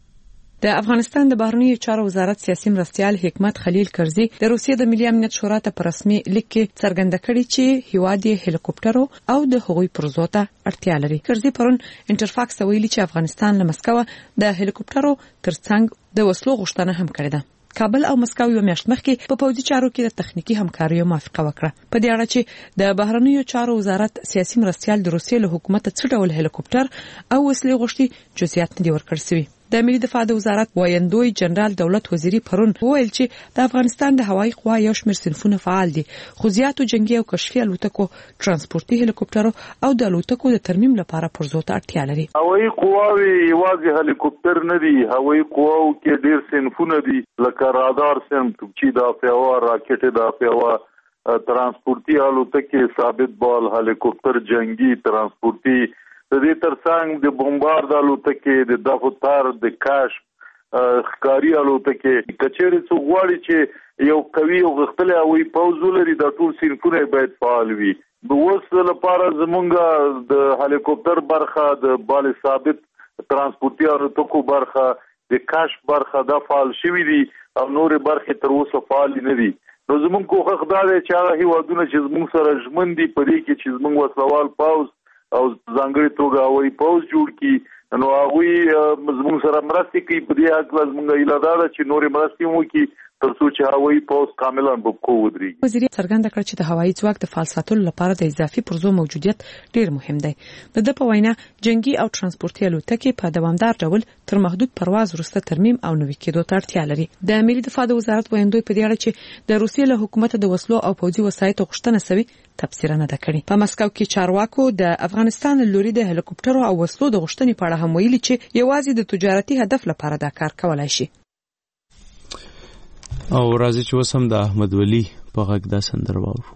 د افغانستان د بهرنیو چارو وزارت سیاسي مرستیال حکمت خلیل کرزي د روسیې د ملي امنیت شورا ته په رسمي لیک کې څرګنده کړې چې هیواد یې هلیکوپټرو او د هغوی پرزو ته اړتیا لري. کرزي پرون انټرفاکس ته ویلي چې افغانستان له مسکو د هلیکوپټرو ترڅنګ د وسلو غوښتنه هم کړې ده. کابل او مسکو یو میاشت مخکې په پوځي چارو کې د تخنیکی همکاریو موافقه وکړه. په دې اړه چې د بهرنیو چارو وزارت سیاسي مرستیال د روسیې له حکومت څخه ډول هلیکوپټر او وسلې غوښتي جزئیات نه دي ورکړل شوي. د ملي دفاع د وزارت وایندوی جنرال دولت وزیری پرون وویل چې د افغانستان د هوایي قوا یو شمېر صنفونه فعال دي، خو زیاتو جنگي او کشفي الوتکو، ترانسپورتي هلیکوپټرو او د الوتکو د ترمیم لپاره پرزو ته اړتیا لري. هوایي قواوي یوازې هلیکوپټر نه دي، هوایي قواو کې ډېر صنفونه دي لکه رادار صنف، توپچي دافعه، راکټ دافعه، ترانسپورتي الوتکې، ثابت بال هلیکوپټر، جنگي ترانسپورتي، د دې ترڅنګ د بمبارد الوتکې، د دفتر، د کشف ښکاري الوتکې. کچېرې څو غواړي چې یو قوي او غښتلی هوایي پوځ ولري، دا ټول صنفونه باید فعال وي. د اوس لپاره زمونږ د هلیکوپټر برخه، د بال ثابت ترانسپورتي الوتکو برخه، د کشف برخه دا فعال شوي دي او نورې برخې تر اوسه فعال نه دي. نو زمونږ کوښښ دا دی چې هغه هیوادونه چې زمونږ سره ژمن دي په دې کې چې زمونږ وسلوال پوځ او ځانګړي توګه هوایي پوځ جوړ کړي، نو هغوی زموږ سره مرستې کوي. په دې هکله زموږ هیله دا ده چې نورې مرستې هم وکړي تر څو چې هوایي پوځ کاملا په پښو ودرېږي. وزیر څرګنده کړه چې د هوایي ځواک د فعال ساتلو لپاره د اضافي پرزو موجودیت ډېر مهم دی. د ده په وینا جنگي او ترانسپورتي الوتکې په دوامدار ډول تر محدود پرواز وروسته ترمیم او نوي کېدو ته اړتیا لري. د ملي دفاع د وزارت ویاندوی په دې اړه چې د روسیې له حکومت د وسلو او پوځي وسایطو غوښتنه شوې تفسیر نه ده کړې. په مسکو کې چارواکو د افغانستان لوري د هلیکوپټرو او وسلو د غوښتنې په اړه هم ویلي چې یوازې د تجارتي هدف لپاره دا کار کولای شي. او راځي چې وسم د احمد ولی په غږ دا سندره واورو.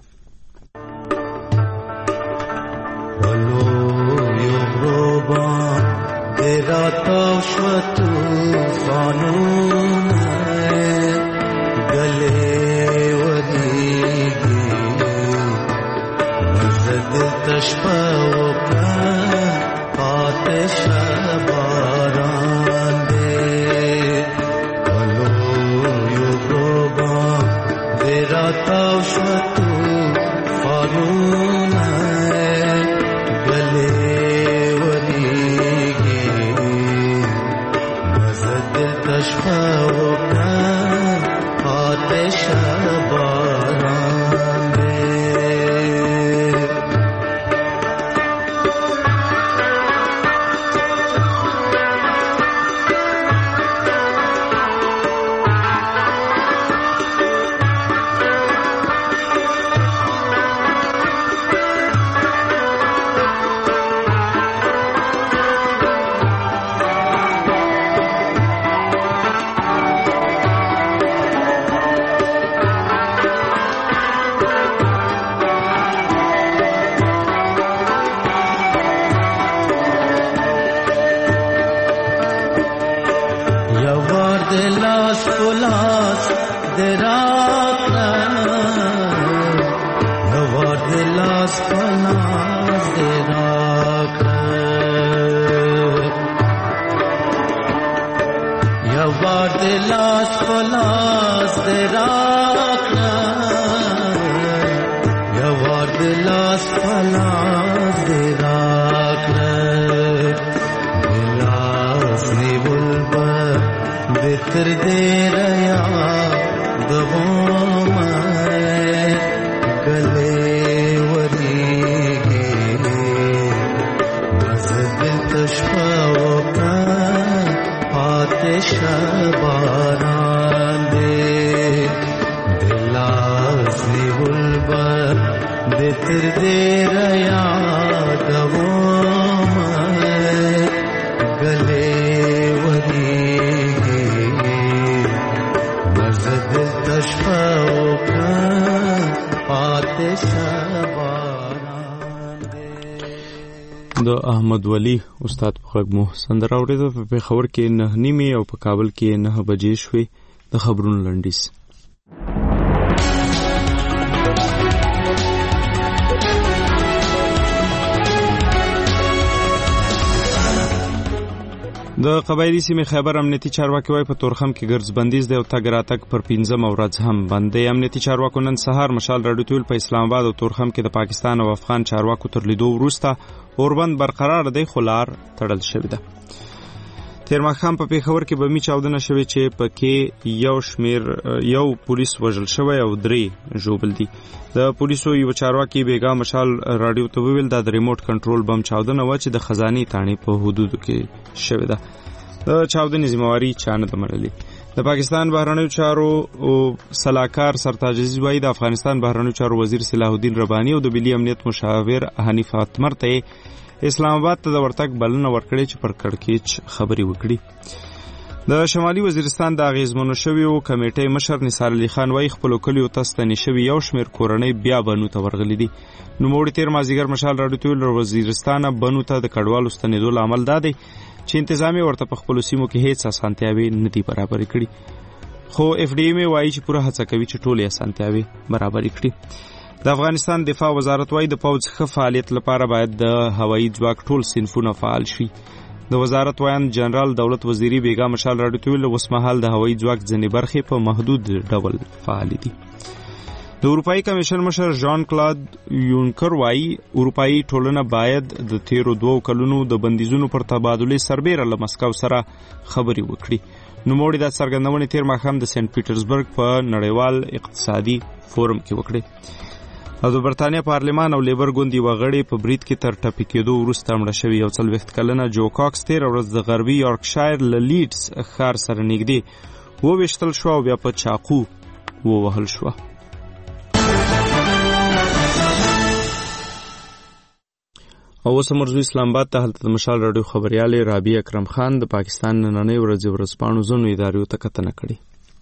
ولو یغربا دراتا طوفانون گلے ودیگی مزد تشپا وکا آتش باران دے. ولو یغربا دراتا طوفانون تشفى وكان آتش باران بتر دے ریا دغوں میں گلے وری گے مزد تشفا شپه وکړه پاتې شبا د احمد ولی استاد په غږ مو سندره اورېده. په پېښور کې نه نیمې او په کابل کې نه بجې شوې. د خبرونو لنډیز. د قبایلی سیمې خیبر امنیتي چارواکي وايي په تورخم کې ګرځ بندیز دی او تګ راتګ پر پنځمه ورځ هم بند دی. امنیتي چارواکو نن سهار مشال راډیو ټول په اسلام آباد او تورخم کې د پاکستان او افغان چارواکو تر لیدو وروسته اوربند برقرار دی خو لار تړل شوې ده. تیر ماښام په پېښور کې بمي چاودنه شوې چې پکې یو شمیر یو پولیس وژل شوی او درې ژوبل دي. د پولیسو یو چارواکي بیګا مشال راډیو ته ویل دا د ریموټ کنټرول بم چاودنه و چې د خزاني تاڼې په حدودو کې شوې ده. د چاودنې ذمہواری چا نه ده منلې. د پاکستان بهرنیو چارو سلاکار سرتاج عزیز وایي د افغانستان بهرنیو چارو وزیر صلاح الدین ربانی او د ملي امنیت مشاور حنیف اتمر ته اسلام آباد ته د ورتګ بلنه ورکړې چې پر کړکېچ خبرې وکړي. د شمالي وزیرستان د اغیزمنو شویو کمیټې مشر نثار علي خان وايي خپلو کلیو ته ستنې شوي یو شمېر کورنۍ بیا بنو ته ورغلي دي. نوموړي تېر مازدیګر مشال راډیو ته ویل وزیرستانه بنو ته د کډوالو ستنېدو لامل دا دی چې انتظامیه ورته په خپلو سیمو کې هیڅ اسانتیاوې نه دي برابرې کړي. خو اف ډي ایم وایي چې پوره هڅه کوي چې ټولې اسانتیاوې برابرې کړي. د افغانستان دفاع وزارت وايي د پوځ ښه فعالیت لپاره باید د هوایي ځواک ټول صنفونه فعال شي. د وزارت وایي جنرال دولت وزیری بیګا مشال راډیو ته ویل اوس مهال د هوایي ځواک ځینې برخې په محدود ډول فعال دي. د اروپאי کمیشن مشر ژان کلاود یونکر وايي اروپאי ټولنه باید د تیرو دوو کلونو د بندیزونو پر تبادلې سربېره له مسکو سره خبرې وکړي. نوموړي دا څرګندونې تیر ماښام د سنت پیټرزبرګ په نړیوال اقتصادي فورم کې وکړې. او د برتانیا پارلمان او لیبر ګوند یوه غړې په برید کې تر ټپي کېدو وروسته مړه شوې. یو څلوېښت کلنه جو کاکس تېره ورځ د غربي یارکشایر له لیډز ښار سره نږدې وویشتل شوه او بیا په چاقو ووهل شوه. او اوس مرزو اسلام آباد ته هلته د مشال راډیو خبریالې رابعه اکرم خان د پاکستان نننۍ ورځې ورځپاڼو ځینو ادارو ته کتنه کړې.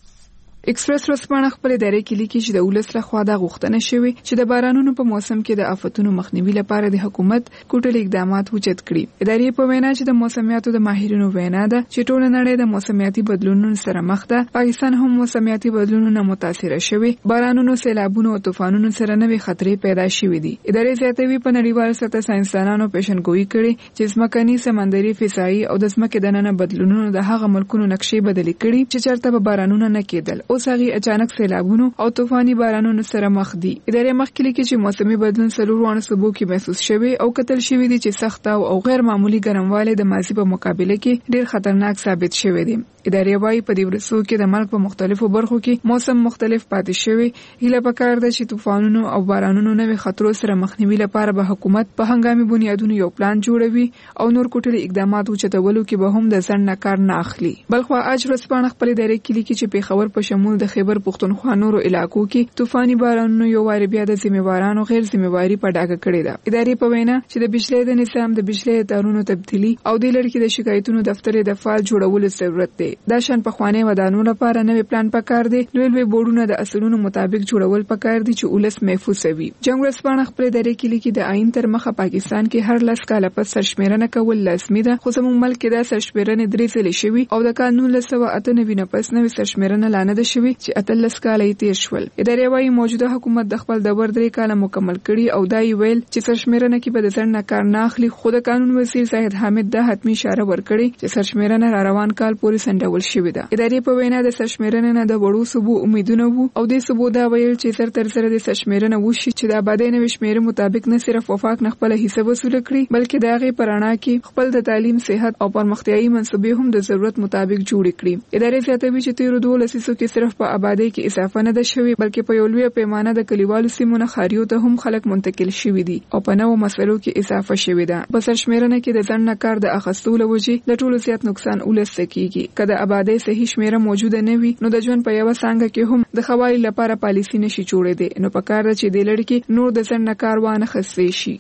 ایکسپریس ورځپاڼه خپل ادارې کې لیکي چې د ولس لخوا د غوښتنه شوې چې د بارانونو په موسم کې د آفتونو مخنیوي لپاره د حکومت کوټل اقدامات اوچت کړي. ادارې په وینا چې د موسمیاتو د ماهرینو وینا ده چې ټول نړۍ د موسمیاتي بدلونونو سره مخ ده. پاکستان هم موسمیاتي بدلونونو متاثر شوی. بارانونو، سیلابونو او طوفانونو سره نوې خطرې پیدا شوې دي. ادارې زیاتوي په نړیوال سطح ساينسدانانو پیشنګوئی کړي چې ځمکني، سمندري، فضایي او د ځمکې دننه بدلونونو د هغه ملکونو نقشې بدلې کړي چې چېرته به بارانونه نه کېدل. اوس هغه اچانک سیلابونو او طوفاني بارانونو سره مخ دي. ادارې مخکې لیکي چې موسمي بدلون څلورو صوبو کې محسوس شوی او کتل شوی دي چې سخت او غیر معمولی ګرموالی د ماضي په مقابله کې ډیر خطرناک ثابت شوی دی. ادارې وايي په دې ورځو کې د ملک په مختلفو برخو کې موسم مختلف پاتې شوی. هیله پکار ده چې طوفانونو او بارانونو نوې خطرو سره مخنیوي لپاره به حکومت په هنګامي بنیادونو یو پلان جوړوي او نور کوټلي اقدامات وچتولو کې به هم د ځن نه کار نه اخلي. بلخوا اج ورځپاڼه خپل ادارې کې لیکي چې پېښور په شمول د خیبر پښتونخوا نورو علاقو کې طوفاني بارانونو یو واری بیا د ذمہوارانو غیر ذمہواری په ډاګه کړې ده. ادارې په وینا چې د بجلی د نظام د بجلی تارونو تبدیلی او د لړ کې د شکایتونو دفتر د فعال جوړولو ضرورت دی. دا شان په خوانې ودانو لپاره نوې پلان پکار دی. لوی لوی بورډونه د اصولونو مطابق جوړول پکار دي چې ولس محفوظ وي. جنگ ورځپاڼه خپل ادارې کې لیکي د آئین تر مخه پاکستان کې هر لس کاله پس سرشمیرنه کول لازمي ده. خو زموږ ملک کې دا سرشمیرنه درې ځلې شوي او د قانون له سوه اته نوي نه پس نوې سرشمیرنه لا نه ده شوې چې اتلس کاله یې تیر شول. ادارې وايي موجوده حکومت د خپل دور درې کاله مکمل کړي او دا یې ویل چې سرشمیرنه کې به د ځن نه کار نه اخلي. خو د قانون وزیر زاهد حامد دا حتمی اشاره ورکړي چې سرشمیرنه را روان کال پورې سندول شوې ده. ادارې په وینا د سرشمیرنه نه د وړو صوبو امیدونه وو او د صوبو دا ویل چې تر تر سره د سرشمیرنه وشي چې د آبادی نوې شمیره مطابق نه صرف وفاق نه خپل حصہ وصول کړي بلکې د هغې پرانا کې خپل د تعلیم، صحت او پرمختیایي منصوبې هم د ضرورت مطابق جوړ کړي. ادارې زیاتوي چې تیرو دوه لسیزو کې صرف په آبادی کې اضافه نه ده شوې بلکې په یو لوی پیمانه د کلیوالو سیمو نه ښاریو ته هم خلک منتقل شوي دي او په نوو مسلو کې اضافه شوې ده. په سرشمیرنه کې د ځن نه کار د اخیستو له وجې د ټولو زیات نقصان ولس کېږي. که د آبادی صحیح شمیره موجوده نه وي نو د ژوند په یوه څانګه کې هم د ښه والي لپاره پالیسي نشي جوړېدی. نو پکار ده چې دې لړ کې نور د ځن نه کار وانخیستی شي.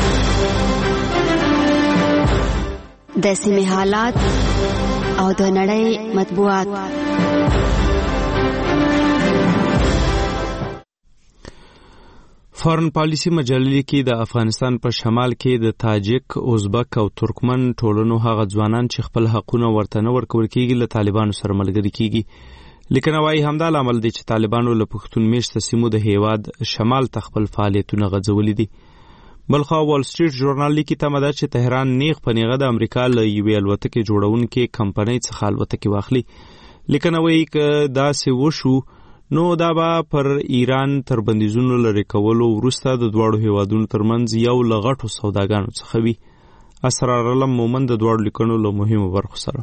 د سیمې حالات او د نړۍ مطبوعات. فارن پالیسی مجله لیکي د افغانستان په شمال کې د تاجک، ازبک او ترکمن ټولنو هغه ځوانان چې خپل حقونه ورته نه ورکول کېږي له طالبانو سره ملګري کېږي. لیکنه وايي همدا لامل دی چې طالبانو له پښتون میشته سیمو د هیواد شمال ته خپل فعالیتونه غځولي دي. بلخوا وال سټریټ ژورنال لیکي تمه ده چې تهران نیغ په نیغه د امریکا له یوې الوتکې جوړونکې کمپنۍ څخه الوتکې واخلي. لیکنه وايي که داسې وشو نو دا به پر ایران تر بندیزونو لرې کولو وروسته د دواړو هیوادونو ترمنځ یو له غټو سوداګانو څخه وي. اسرارعلم مومن د دواړو لیکنو له مهمو برخو سره.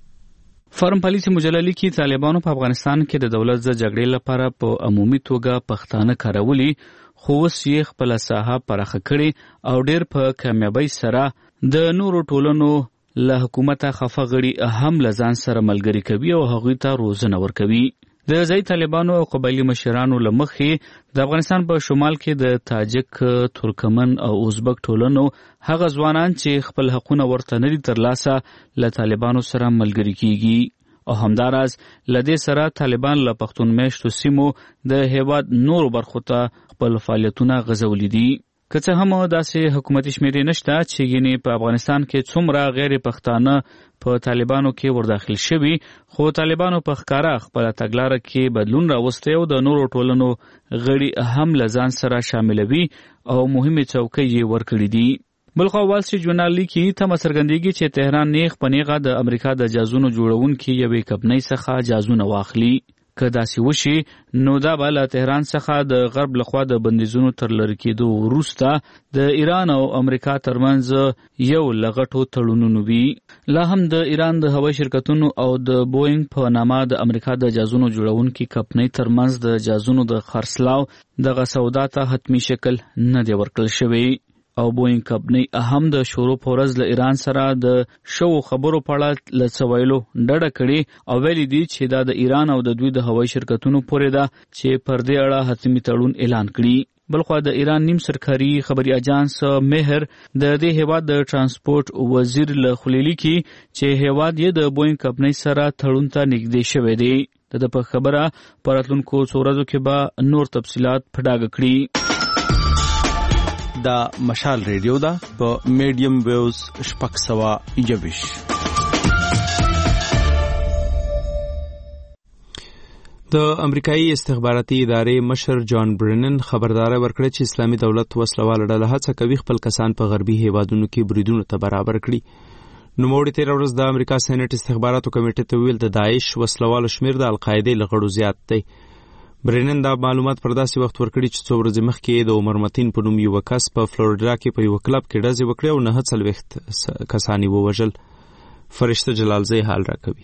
فارن پالیسی مجله لیکي طالبانو په افغانستان کې د دولت د جګړې لپاره په عمومي توګه پښتانه کارولي، خو اوس یې خپله ساحه پراخه کړې او ډېر په کامیابۍ سره د نورو ټولنو له حکومته خفه غړي هم له ځان سره ملګري کوي او هغوی ته روزنه ورکوي. د ځایي طالبانو او قبایلي مشرانو له مخې د افغانستان په شمال کې د تاجک، ترکمن او ازبک ټولنو هغه ځوانان چې خپل حقونه ورته نه دي ترلاسه له طالبانو سره ملګري کیږي او همداراز له دې سره طالبان له پښتون میشتو سیمو د هیواد نورو برخو ته خپل فعالیتونه غځولي دي. که څه هم داسې حکومتي شمیرې نشته چې یعنې په افغانستان کې څومره غیر پښتانه په طالبانو کې ورداخل شوي، خو طالبانو په ښکاره خپله تګلاره کې بدلون راوستی او د نورو ټولنو غړي هم له ځان سره شاملوي او مهمې چوکۍ یې ورکړي دي. بلخوا وال سټریټ ژورنال لیکي تمه څرګندېږي چې تهران نیغ په نیغه د امریکا د جازونو جوړونکي یوې کمپنۍ څخه جازونه واخلي. که داسې وشي نو دا به له تهران څخه د غرب لخوا د بندیزونو تر لرې کېدو وروسته د ایران او امریکا ترمنځ یو له غټو تړونونو وي. لا هم د ایران د هوایي شرکتونو او د بوینګ په نامه د امریکا د جازونو جوړونکي کمپنۍ ترمنځ د جازونو د خرڅلاو دغه سودا ته حتمي شکل نه دی ورکړل شوی او بوینګ کمپنۍ هم د شروع په ورځ له ایران سره د شوو خبرو په اړه له څه ویلو ډډه کړې او ویلي دي چې دا د ایران او د دوی د هوایي شرکتونو پورې ده چې پر دې اړه حتمي تړون اعلان کړي. بلخوا د ایران نیم سرکاري خبري اجانس مهر د دې هیواد د ترانسپورت وزیر له خولې لیکي چې هیواد یې د بوینګ کمپنۍ سره تړون ته نږدې شوی دی. د ده په خبره په راتلونکو څو ورځو کې به نور تفصیلات په ډاګه کړي. دا مشال ریډیو ده په میډیم ویوز شپږ سوه یوویش. د امریکایي استخباراتي ادارې مشر جان برینن خبرداری ورکړه چې اسلامي دولت وسلواله ډله هڅه کوي خپل کسان په غربي هیوادونو کې بریدونو ته برابر کړي. نوموړي تېره ورځ د امریکا سینټ استخباراتو کمیټې ته ویل د داعش وسلوالو شمېر د القاعدې له غړو زیات دی. برینن دا معلومات پر داسې وخت ورکړي چې څو ورځې مخکې د عمر متین په نوم یوه کس په فلوریډا کې په یوه کلب کې ډزې وکړې او نهه څلوېښت کسان یې ووژل. فرشته جلالزی حال راکوي.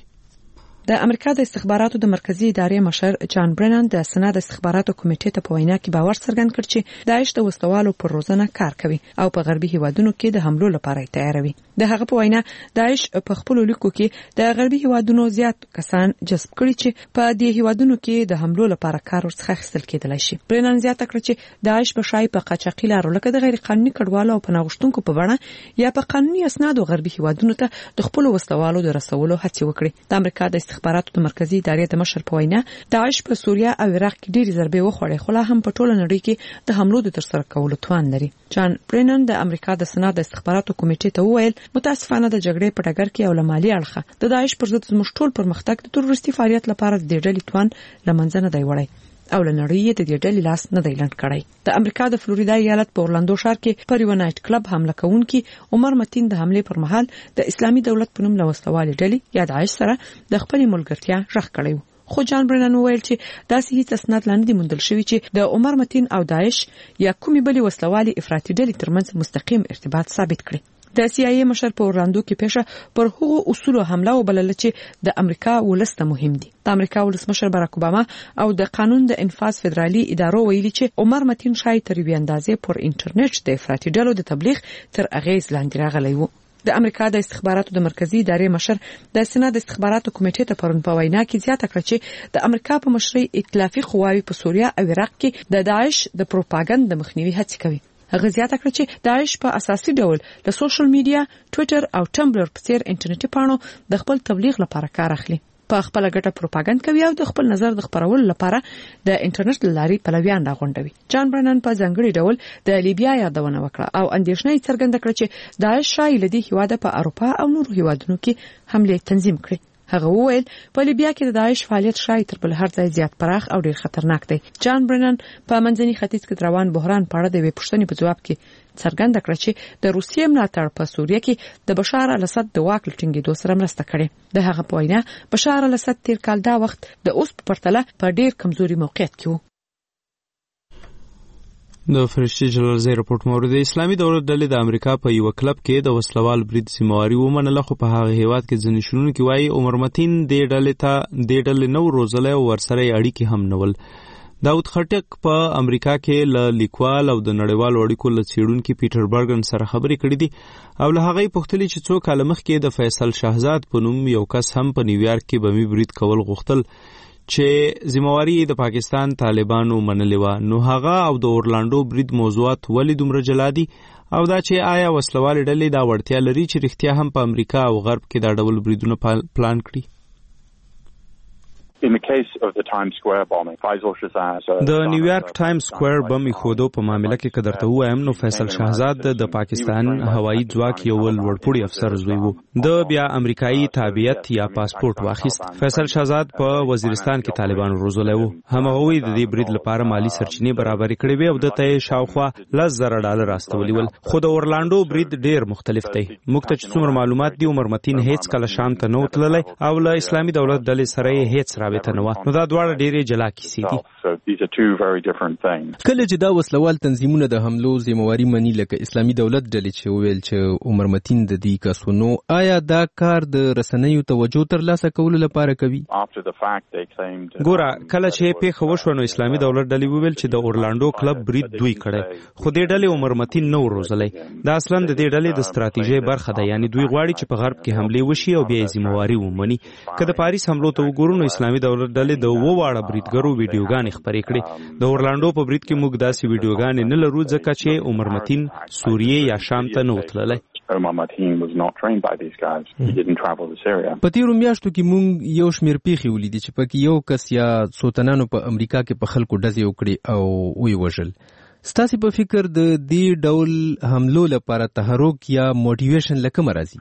د امریکا د استخباراتو د مرکزی ادارې مشر جان برینن د سنا د استخباراتو کمیټې ته په وینا کې باور څرګند کړ چې داعش د وسلوالو پر روزنه کار کوي او په غربي هیوادونو کې د حملو لپاره تیاروي. د هغه په وینا داعش په خپل لیکو کې د غربي هیوادونو زیات کسان جذب کړي چې په دې هیوادونو کې د حملو لپاره کار ورڅخه اخیستل کېدلی شي. برینن زیاته کړ چې داعش به شای په قاچاقي لارو لکه د غیر قانوني کډوالو او پناهغوښتونکو په بڼه یا په قانوني اسنادو غربي هیوادونو ته د خپل وسلوالو د رسولو هڅې وکړي. د امریکا د استخباراتو د مرکزی ادارې د مشر په وینا داعش په سوریه او عراق کې ډېری ضربې وخوړې خو لا هم په ټوله نړۍ کې د حملو د ترسره کولو توان لري. جان برینن د امریکا د سنا د استخباراتو کمیټې ته وویل متاسفانه د جګړې په ډګر کې او له مالي اړخه د داعش پر ضد زموږ ټول پرمختګ د تروریستي فعالیت لپاره د دې ډلې توان له منځه نه دی وړی او له نړۍ د دې ډلې لاس نه دی لنډ کړی. د امریکا د فلوریدا ایالت په اورلاندو ښار کې پر یو نایټ کلب حمله کوونکي عمر متین د حمله پر مهال د اسلامي دولت په نوم له وسلوالې ډلې یا داعش سره د خپلې ملګرتیا غږ کړی و. خو جان برینن وویل چې داسې هیڅ اسناد لا نه دي موندل شوي چې د عمر متین او داعش یا کومې بلې وسلوالې افراطي ډلې ترمنځ مستقیم ارتباط ثابت کړي. د سی آی ای مشر په اورلاندو کې پیښه پر هغو اصولو حمله وبلله چې د امریکا ولسته مهم دي. د امریکا ولسمشر باراک اوباما او د قانون د انفاذ فدرالي ادارو ویلي چې عمر متین شاید تر یوې اندازې پر انټرنیټ د افراطي ډلو د تبلیغ تر اغیز لاندې راغلی و. د امریکا د استخباراتو د مرکزی ادارې مشر د سنا د استخباراتو کمیټې ته پرون په وینا کې زیاته کړه چې د امریکا په مشرۍ ائتلافي قواوې په سوریه او عراق کې د داعش د پروپاګاندا د مخنیوي هڅې کوي. هغه زیاته کړه چې داعش په اساسي ډول له سوشل میډیا، ټوئیټر او ټمبلر په څیر انټرنیټي پاڼو د خپل تبلیغ لپاره کار اخلي. په خپل ګټه پروپاګاندا کوي او د خپل نظر د خبرولو لپاره د انټرنیټ لاري پلویان راغونډوي. جان برنن په ځانګړي ډول د لیبیا یادونه وکړه او اندېښنه څرګنده کړه چې داعش شایي لدی هیواده په اروپا او نورو هیوادونو کې حمله تنظیم کړي. هغه وویل په لیبیا کې د داعش فعالیت شایي تر بل هر ځای زیات پراخ او ډیر خطرناک دی. جان برنن په منځني ختیځ کې روان بحران په اړه د وی پوښتنې په جواب کې څرګنده کړه چې د روسیې ملاتړ په سوریه کې د بشار الاسد د واک لټینګېدو سره مرسته کړې. د هغه په وینا بشار الاسد تیر کال دا وخت د اوس په پرتله په ډیر کمزوري موقعیت کې و. د فرشتي جلالزی رپورت مورد اسلامي دولت ډلې د امریکا په یو کلب کې د وسلوال برید ذمہواری ومنله، خو په هغه هیواد کې ځینې شنونکي وایي عمر متین د ډلې ته د ډلې نو روزلې او ورسره اړیکې هم نول. داود خټک په امریکا کې له لیکوال او د نړیوالو اړیکو له څېړونکي پیټر برګن سره خبرې کړې دي او له هغه پوښتلې چې څو کاله مخکې د فیصل شهزاد په نوم یو کس هم په نیویارک کې بمي برید کول غوښتل چې ذمہواری د پاکستان طالبانو منلې و، نو هغه او د اورلاندو برید موضوعات ولې دومره جلا دي او دا چې آیا وسلوال ډلې دا وړتیا لري چې رښتیا هم په امریکا او غرب کې دا ډول بریدونه پلان کړي. In the case of the Times Square bombing, Faisal Shahzad د نیویارک ټایم سکوير بم خودو په معاملې کې قدرته وایم نو فیصل شهزاد د پاکستان هوایی ځواک یو لوړپوړي افسر زوی وو. د بیا امریکایي تابعیت یا پاسپورت واخیست. فیصل شهزاد په وزیرستان کې طالبان روزولای وو. همغوی د دې برید لپاره مالی سرچینې برابر کړې وي او د ته شاوخوا لس زره ډالر راستولي ول. خو د اورلاندو برید ډیر مختلف دی. موږ ته چې څومره معلومات دي عمر متین هیڅ کله شام ته نه وتللی او له اسلامي دولت ډلې سره یې هیڅ نو دا دواړه ډېرې جلا کیسې دي. کله چې دا وسلوال تنظیمونه د حملو ذمہواری مني لکه اسلامي دولت ډلې چې وویل چې عمر متین د دې کسونو، آیا دا کار د رسنیو توجه ترلاسه کولو لپاره کوي؟ ګوره کله چې پیښه وشوه نو اسلامي دولت ډلې وویل چې د اورلاندو کلب برید دوی کړی، خو دې ډلې عمر متین نه روزلی. دا اصلا د دې ډلې د ستراتیژۍ برخه ده، یعنی دوی غواړي چې په غرب کې حملې وشي او بیا یې ذمہواری ومني. که د پاریس حملو ته وګورو نو اسلامي دولت ډلې د وواړه بریدګرو ویډیوګانې خپرې کړې. د اورلاندو په برید کې موږ داسې ویډیوګانې نه لرو ځکه چې عمر متین سوریې یا شام ته نه وتللی. په تیرو میاشتو کې موږ یو شمېر پیښې ولیدې چې پکې یو کس یا څو تنانو په امریکا کې په خلکو ډزې وکړې او ویې وژل. ستاسو په فکر د دې ډول حملو لپاره تحرک یا موټیویشن لکه مرضی؟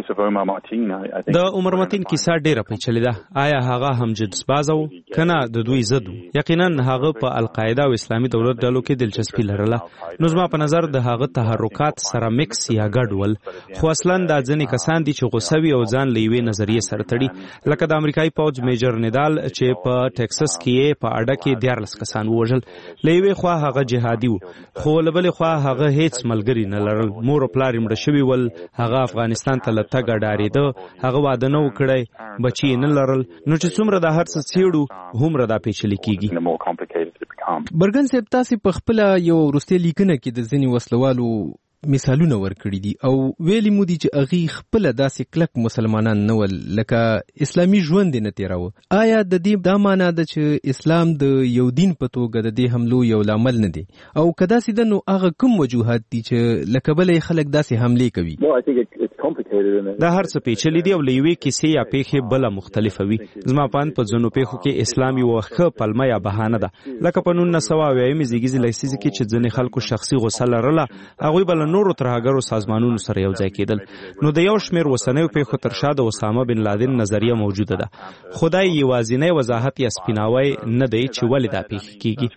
د عمر متین کیسه ډیره پیچلې ده. آیا هغه هم جنسباز و کنه د دوی ضد؟ یقینا هغه په القاعده او اسلامي دولت ډلو کې دلچسپي لرله. نو زما په نظر د هغه تحرکات سره مکس یا ګډ ول، خو اصلا دا ځینې کسان دي چې غوسه وي او ځان له یوې نظریې سره تړي، لکه د امریکایي پوځ میجر نډال چې په ټکساس کې په اډه کې دیارلس کسان ووژل. له یوې خوا هغه جهادي خو له بلې خوا هغه هیڅ ملګري نه لرل. مور او پلار یې مړه شوي ول. هغه افغانستان ته له تګه ډارېده. هغه واده نه و کړی، بچي یې نه لرل. نو چې څومره دا هر څه څېړو هومره دا پیچلې کېږي. برګن صاحب تاسې په خپله یو وروستۍ لیکنه کې د ځینې وسلوالو مثالونه ورکړي دي او ویلي مو دي چې هغې خپله داسې کلک مسلمانان نه ول لکه اسلامي ژوند یې نه تېراوه. آیا د دې دا معنا ده چې اسلام د یو دین په توګه د دې حملو یو لامل نه دی؟ او که داسې ده نو هغه کوم وجوهات دي چې له کبله یې خلک داسې حملې کوي؟ دا هر څه پیچلي دي او له یوې کیسې یا پیښې بله مختلفه وي. زما په اند په ځینو پیښو کې اسلام یوه ښه پلمه یا بهانه ده، لکه په نولس سوه اویایمې زېږدیزې لسیزې کې چې ځینې خلکو شخصي غوسه لرله، هغوی به له نورو ترهګرو سازمانونو سره یو ځای کېدل. نو د یو شمېر اوسنیو پیښو تر شا د اسامه بن لادن نظریه موجوده ده. خو دا یوازینی وضاحت یا سپیناوی نه دی چې ولې دا پیښې کېږي.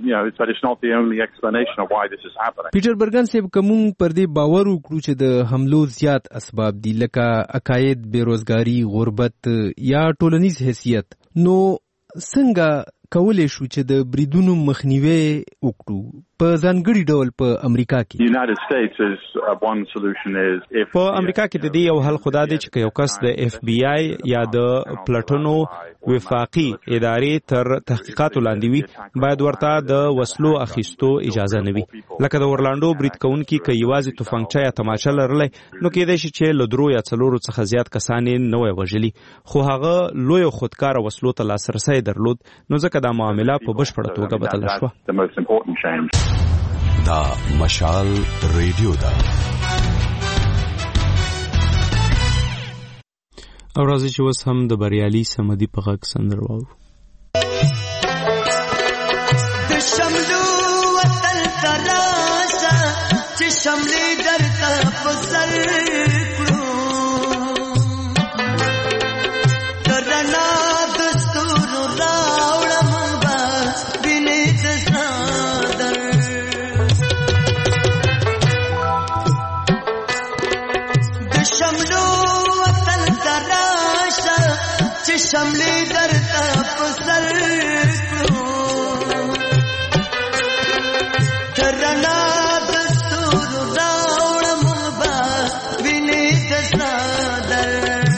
پیټر برګن صاحب که موږ پر دې باور وکړو چې د حملو زیات اسباب دي لکه عقاید، بېروزګاري، غربت یا ټولنیز حیثیت، نو څنګه کولی شو چې د بریدونو مخنیوی وکړو په ځانګړي ډول په امریکا کې؟ په امریکا کې د دې یو حل خدا دی چې یو کس د اف بی آی یا د پلټنو وفاقي ادارې تر تحقیقاتو لاندې وي، باید ورته د وسلو اخیستو اجازه نه وي. لکه د اورلاندو برید کوونکي که یوازې توفنګچه یا تماچه لرلی نو کېدای شي چې له درو یا څلورو څخه زیات کسان یې نه وای وژلي، خو هغه لویو خودکاره وسلو ته لاسرسی درلود، نو ځکه دا معامله په بشپړه توګه بدله شوه. دا مشال ریډیو ده. او راځي چې اوس هم د بریالي صمدي په غږ سندره واورو. د شملو وطن ته راشه چې شملې درته په سر کړو، د رڼا د ستورو راوړم به وینې د څادر. د شملو وطن ته راشه چې شملې درته په سر کړو، د رڼا د ستورو راوړم به وینې د څادر.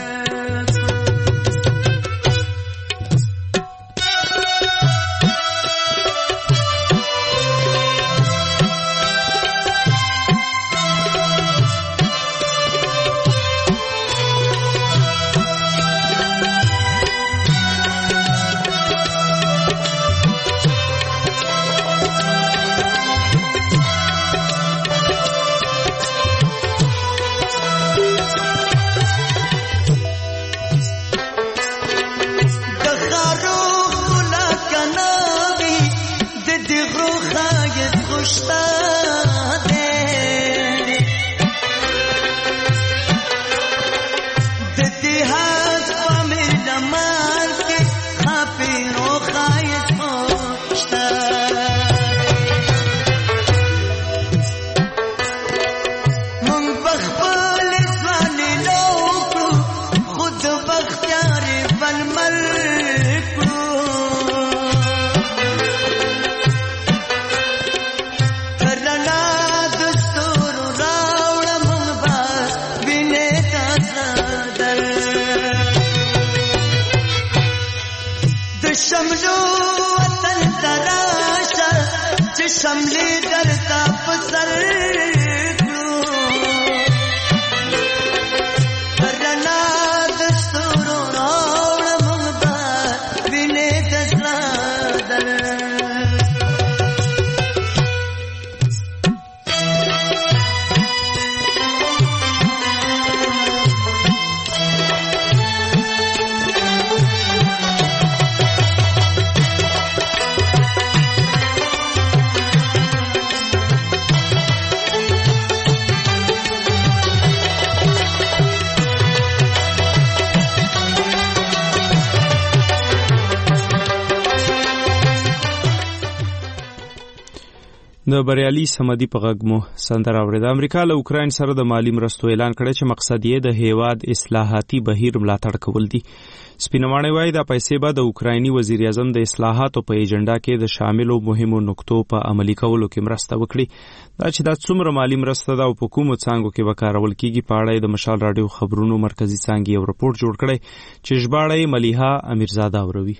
شملې درته په سر کړو، رڼا د ستورو راوړم به وینې د څادر. د بریالي صمدي په غږ مو سندره اورېده. امریکا له اوکراین سره د مالی مرستو اعلان کړی چې مقصد یې د هیواد اصلاحاتي بهیر ملاتړ کول دي. سپینواڼې وایي دا پیسې به د اوکرایني وزیر اعظم د اصلاحاتو په ایجنډا کې د شاملو مهمو نقطو په عملي کولو کې مرسته وکړي. دا چې دا څومره مالی مرسته ده او په کومو څانګو کې به کارول کیږي په اړه د مشال راډیو خبرونو مرکزي څانګې یو رپورټ جوړ کړی چې ژباړه یې ملیحه امیرزاده اوروي.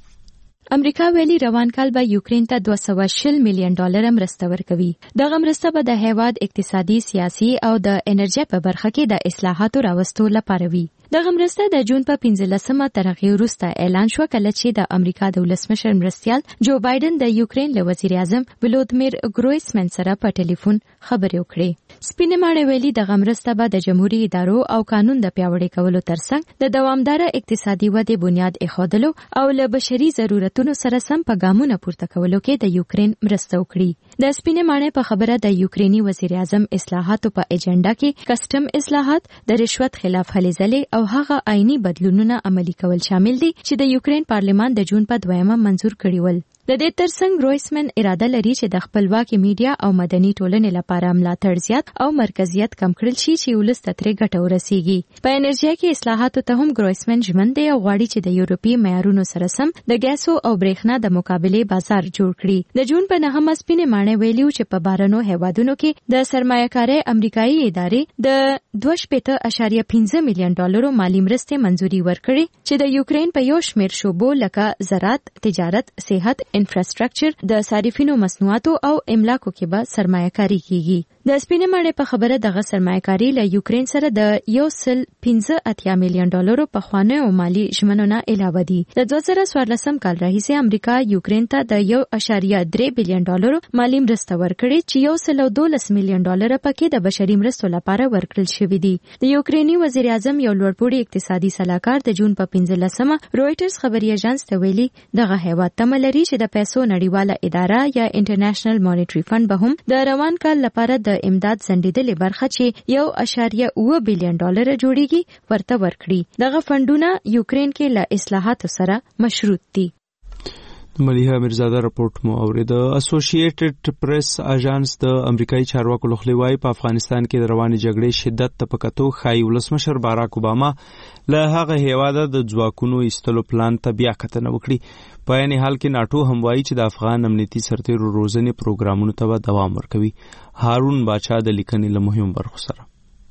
امریکا ویلي روان کال به یوکرین ته دوه سوه شل میلیون ډالر مرسته ورکوي. دغه مرسته به د هیواد اقتصادي، سیاسي او د انرژي په برخه کې د اصلاحاتو راوستو لپاره وي. دغه مرسته د جون په پنځلسمه تر هغې وروسته اعلان شوه کله چې د امریکا د ولسمشر مرستیال جو بایدن د یوکرین له وزیر اعظم ولودیمیر ګرویسمن سره په ټلیفون خبرې وکړې. سپینې ماڼۍ ویلي دغه مرسته به د جمهوري ادارو او قانون د پیاوړي کولو ترڅنګ د دوامداره اقتصادي ودې بنیاد ایښودلو او له بشري ضرورتونو سره سم په ګامونه پورته کولو کې د یوکرین مرسته وکړي. د سپینې ماڼۍ په خبره د یوکریني وزیر اعظم اصلاحاتو په ایجنډا کې کسټم اصلاحات، د رشوت خلاف هلې ځلې او هغه آئینی بدلونونه عملي کول شامل دي چې د یوکرین پارلمان د جون په دویمه منظور کړي ول. د دې ترڅنګ رویسمن اراده لري چې د خپلواکي میډیا او مدني ټولنې لپاره ملاتړ زیات او مرکزیت کم کړل شي چې ولس ته ترې ګټه ورسیږي. په انرژي کې اصلاحاتو ته هم رویسمن ژمن دی او غواړي چې د یورپي معیارونو سره سم د ګیسو او برېښنا د مقابلې بازار جوړ کړي. د جون په نهمه سپینې ماڼۍ ویلي چې په بهرنیو هیوادونو کې د سرمایه‌کارۍ امریکایي ادارې د دوه شپېته اعشاریه پنځه میلیون ډالرو مالی مرستې منځوري ورکړې چې د یوکرین په یو شمېر شوبو لکه زراعت، تجارت، صحت، انفراستراکچر، د صارفینو مصنوعاتو او املاکو کې به سرمایه‌کاري کیږي. د سپینې مړې په خبره دغه سرمایه‌کاري له یوکرين سره د یو سل پنځه اتیا میلیون ډالرو په خوانه او مالی ژمنونه علاوه دي. د دوه زره څوارلسم کال راهیسې امریکا یوکرين ته د یو اشاریه درې بلین ډالرو مالی مرسته ورکړې چې یو سل دولس میلیون ډالر پکې د بشري مرستو لپاره ورکړل شوې دي. د یوکريني وزیر اعظم یو لوړپوړي اقتصادي سلاکار د جون په پنځلسمه رويټرز خبري اژانس ته ویلي دغه هیواد تمه لري چې د پیسو نړیواله اداره یا انټرنیشنل مانیټری فند به هم د روان کال لپاره د امداد زندیدلې برخه چې یو اشاریه اوه بلین ډالر جوړیږي ورته ورکړي. دغه فندونه یوکرين کې له اصلاحاتو سره مشروط دي. ملیحه میرزاده رپورټ مو اورید. اسوسییټډ پریس اژانس د امریکایي چارواکو لخوا وايي په افغانستان کې د روانې جګړې شدت ته په کتو ښایي ولسمشر باراک اوباما له هغه هیواده د ځواکونو ایستلو پلان ته بیا کتنه وکړي. په عین حال کې ناټو هم وایي چې د افغان امنیتي سرتیرو روزنې پروګرامونو ته به دوام ورکوي. هارون باچا د لیکنې له مهمو برخو سره.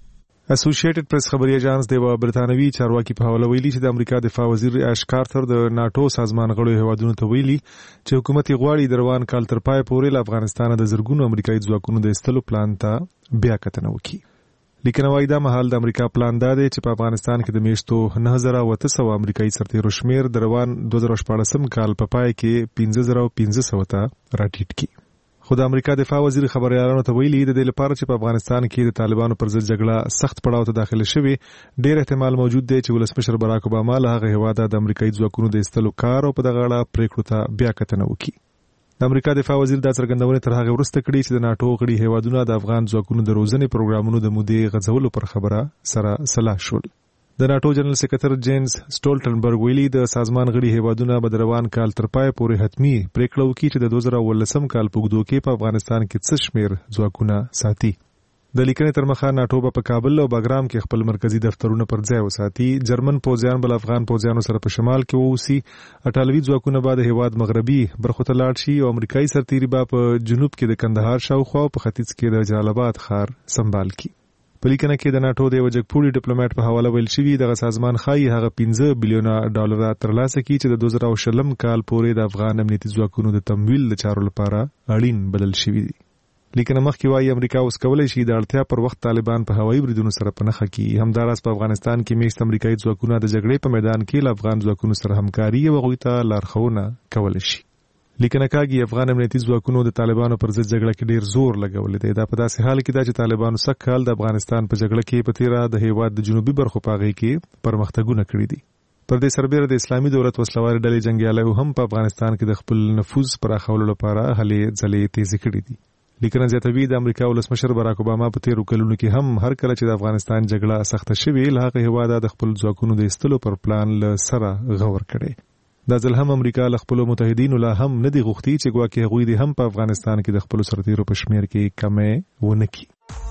اسوسییټډ پریس خبري اژانس د برتانوي چارواکي په حواله ویلي چې د امریکا دفاع وزیر اش کارتر د ناټو سازمان غړو هیوادونو ته ویلي چې حکومت غواړي د روان کال تر پای پورې له افغانستان د زرګونو امریکایي ځواکونو د ایستلو پلان ته بیا کتنه وکړي. لیکنه وايي دا مهال د امریکا پلان دا دی چې په افغانستان کې د میاشتو نه هزار او اته سوه امریکایي سرتیرو شمیر د روان دوه زره شپاړسم کال په پای کې پنځه زره پنځه سوه ته راټیټ کړي. خو د امریکا دفاع وزیر خبريالانو ته ویلي د دې لپاره چې په افغانستان کې د طالبانو پر ضد جګړه سخت پړاو ته داخله شوي ډېر احتمال موجود دی چې ولسمشر باراک اوباما له هغه هیواده د امریکایي ځواکونو د ایستلو کار او په دغه اړه پریکړو ته بیا کتنه وکړي. د امریکا دفاع وزیر دا څرګندونه تر هغه وروسته کړې چې د ناټو غړي هیوادونه د افغان ځواکونو د روزنې پروګرامونو د مودې غځولو پر خبره سره سلا شول. د ناټو جنرال سکرټر جیمز سټولټنبرګ ویلي د سازمان غړي هیوادونه به د روان کال تر پای پورې حتمی پریکړه وکړي چې د دوه زره اوولسم کال په اوږدو کې په افغانستان کې څه شمیر ځواکونه ساتي. د لیکنې تر مخه ناټو په کابل او باګرام کې خپل مرکزی دفترونه پر ځای وساتي. جرمن پوځیان بل افغان پوځیانو سره په شمال کې ووسی. اټالوي ځواکونه به د هیواد مغربي برخو ته لاړ شي او امریکایي سرتیري به په جنوب کې د کندهار شاوخوا او په ختیځ کې د جلال آباد ښار سمبال کړي. په لیکنه کې د ناټو د وجګپوړي ډیپلوماټ په حواله ویل شوی دغه سازمان خایي هغه پنځه بلیونه ډالر ترلاسه کړي چې د دوه زره شلم کال پورې د افغان امنیتي ځواکونو د تمویل د چارو لپاره اړین بلل شوی دي. لیکنه مخکې وايي امریکا اوس کولای شي د اړتیا پر وخت طالبان په هوایي بریدونو سره په نښه کړي. همداراز په افغانستان کې میشت امریکایي ځواکونه د جګړې په میدان کې له افغان ځواکونو سره همکاري او هغوی ته لارښوونه کولی شي. لیکنه کاږي افغان امنیتي ځواکونو د طالبانو پر ضد جګړه کې ډیر زور لګولې دی. دا په داسې حال کې ده چې طالبانو سږ کال د افغانستان په جګړه کې په تیره د هیواد د جنوبي برخو په هغې کې پرمختګونه کړي دي. پر دې سربیره د اسلامي دولت وسلوارې ډلې جنګیالیو هم په افغانستان کې د خپل نفوذ پراخولو لپاره هلې ځلې تیزې کړي دي. لیکنه زیاتوي د امریکا ولسمشر باراک اوباما په تیرو کلونو کې هم هر کله چې د افغانستان جګړه سخته شوې له هغه هیواده د خپل ځواکونو د ایستلو پر پلان له سره غور کړی. دا ځل هم امریکا له خپلو متحدینو لا هم نه دی غوښتي چې ګواکې هغوی دې هم په افغانستان کې د خپلو سرتیرو په شمیر کې کمې ونه کړي.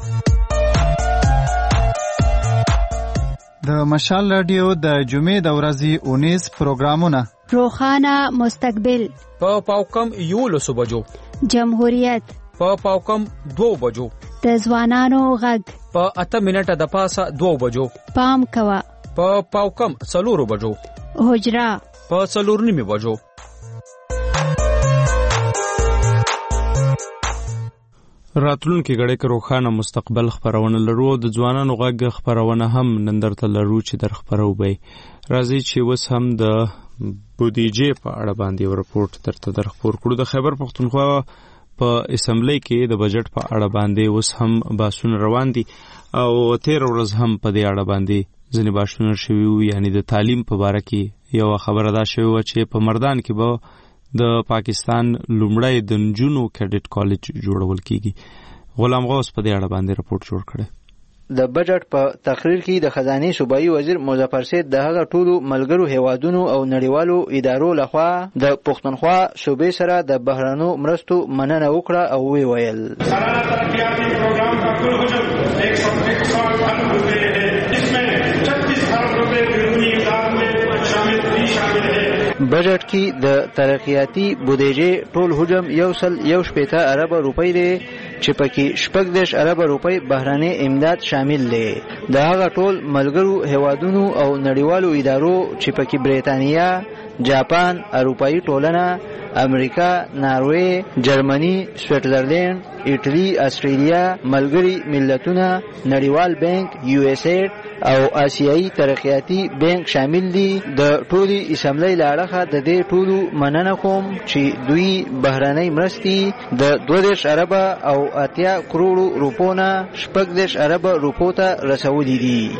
د مشال رادیو د جمعې د ورځې اونیز پروګرامونه: روخانه مستقبل په پاوکم یولسو بجو، جمهوریت په پاوکم دو بجو، د ځوانانو غږ په اته منټه د پاسه دو بجو، پام کوه په پاوکم څلورو بجو، حجره په څلور نیمه بجو. راتلونکي غړي کې روخانه مستقبل خبرونه لرو. د ځوانانو غږ خبرونه هم نن درته لرو چې در خبرو به راځي چې وس هم د بودیجې په اړه باندې رپورت درته در خبر کړو. د خیبر پختونخوا په اسمبلی کې د بجټ په اړه باندې وس هم باسون روان دي او تیر ورځ هم په دې اړه باندې ځنې باسون شوي وو. یعنی د تعلیم په باره کې یو خبره دا شوی و چې په مردان کې به د پاکستان لومړی د نجونو کیډټ کالج جوړول کیږي. غلام غوث په دې اړه باندې رپورت جوړ کړی. د بجټ په تقریر کې د خزانه صوبایي وزیر مظفر سید د هغه ټولو ملګرو هیوادونو او نړیوالو ادارو لخوا د پښتونخوا صوبې سره د بهرانو مرستو مننه وکړه او وی ویل سالانه ترقیاتی پروګرام کا کل حجم ایک سو اکسٹھ ارب روپے ہے، جس میں چھتیس ارب روپے بیرونی امداد میں شامل بھی شامل ہے. بجټ کې د ترقیاتی بودیجې ټول حجم یو سل یو شپېته ارب روپۍ دی چې پکې شپږ دېرش ارب روپۍ بهراني امداد شامل دی. د هغه ټول ملګرو هیوادونو او نړیوالو ادارو چې پکې بریتانیا، جاپان، اروپایي ټولنه، امریکا، ناروې، جرمني، سویټزرلند، ایټلی، استرالیا، ملګري ملتونه، نړیوال بانک، یو اس ایډ او آسیایي ترقیاتي بانک شامل دي. د ټولي اسمبلی له اړخه د دې ټولو مننه کوم چې دوی بهرنۍ مرستې د دوه دېرش اربه او اتیا کروړو روپو نه شپږ دېرش اربه روپو ته رسولي دي.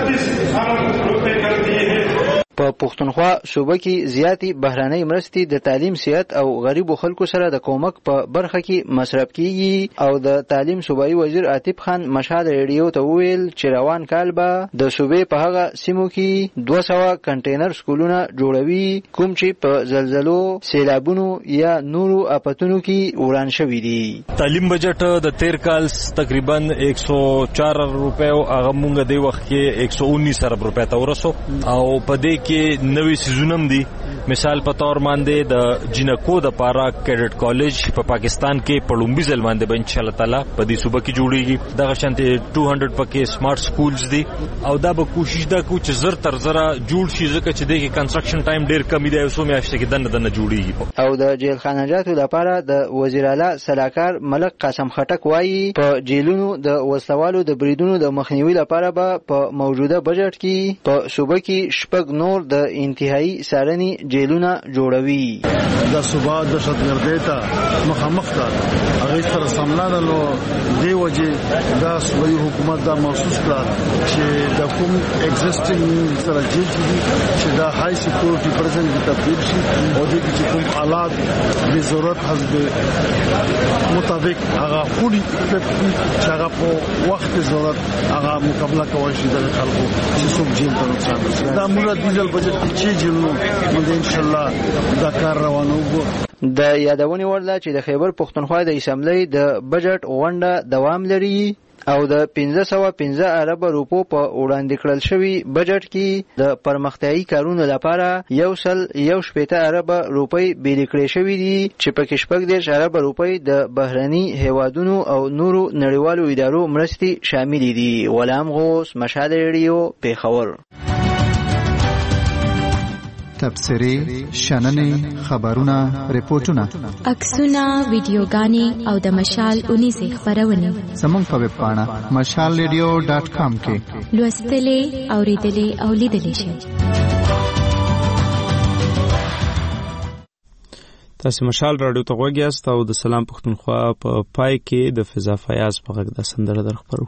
په پښتونخوا صوبه کې زیاتې بهرنۍ مرستې د تعلیم، صحت او غریبو خلکو سره د کومک په برخه کې مصرف کیږي او د تعلیم صوبایي وزیر عاطف خان مشال ریډیو ته وویل چې روان کال به د صوبې په هغه سیمو کې دوه سوه کنټینر سکولونه جوړوي کوم چې په زلزلو، سیلابونو یا نورو آفتونو کې وران شوي دي. تعلیم بجټ د تیر کال تقریبا ایک سو چار روپیو هغه مونږ د وخت کې ایک سو انیس ارب روپیا ته ورسو او په دې کې نوې سیزونم دي. مثال په تور باندې د جنکو د پارا کیډټ کالج په پاکستان کې پړومبي ځل باندې به ان شاء الله تعالی په دې صوبه کې جوړیږي. دغه شانته دوه سوه پکې سمارټ سکولز دي او دا به کوشش دا کوي چې زر تر زره جوړ شي ځکه چې دغه کنستراکشن ټایم ډیر کم دی او سو میاشتې کې دنه دنه جوړیږي. او د جیل خانجاتو لپاره د وزیر اعلی سلاکار ملک قاسم خټک وایي په جیلونو د وسلوالو د بریدونو د مخنیوي لپاره به په موجوده بجټ کې په صوبه کې شپږ نور د انتهایی سارني جیلونه جوړوي. د صوبه د شتګردې ته مخامخ ده هغه سره سملانه نو دی وجه د صوبایي حکومت دا محسوس کړ چې د کوم ایگزیسټینګ سره جیل دي چې دا های سکیورټي پرزنټ د تبدیل شي او د چې کوم حالات د ضرورت حسب مطابق هغه خوري چې هغه په وخت ضرورت هغه مقابله کوي شي د خلکو چې څوک جیل ته نقصان رسوي. دا موږ د ډیزل بجټ کې چې جنو موږ ان شاء الله دا کار روانو. د یادونې وړ ده چې د خیبر پښتونخوا د اسمبلی د بجټ غونډه دوام لري او د پنځه سوه پنځه اربه روپو په وړاندې کړل شوي بجټ کې د پرمختیایي کارونو لپاره یو سل یو شپېته اربه روپۍ بیلې کړې شوي دي چې پکې شپږ دېرش اربه روپۍ د بهرني هیوادونو او نورو نړیوالو ادارو مرستې شاملې دي. غلام غوث، مشهد ریډیو، پیښور. تبصرې، شننې، خبرونه، ریپورتونه، عکسونه، ویډیوګانې او د مشال اونیزې خبرونه زموږ په ویب پاڼه مشال ریډیو ډاټ کام کې لوستلې، اوریدلې او لیدلې شئ. تاسو مشال رادیو ته غوږ یاست او د سلام پښتونخوا په پای کې د فضا فیاض په غږ د سندره در خبرو.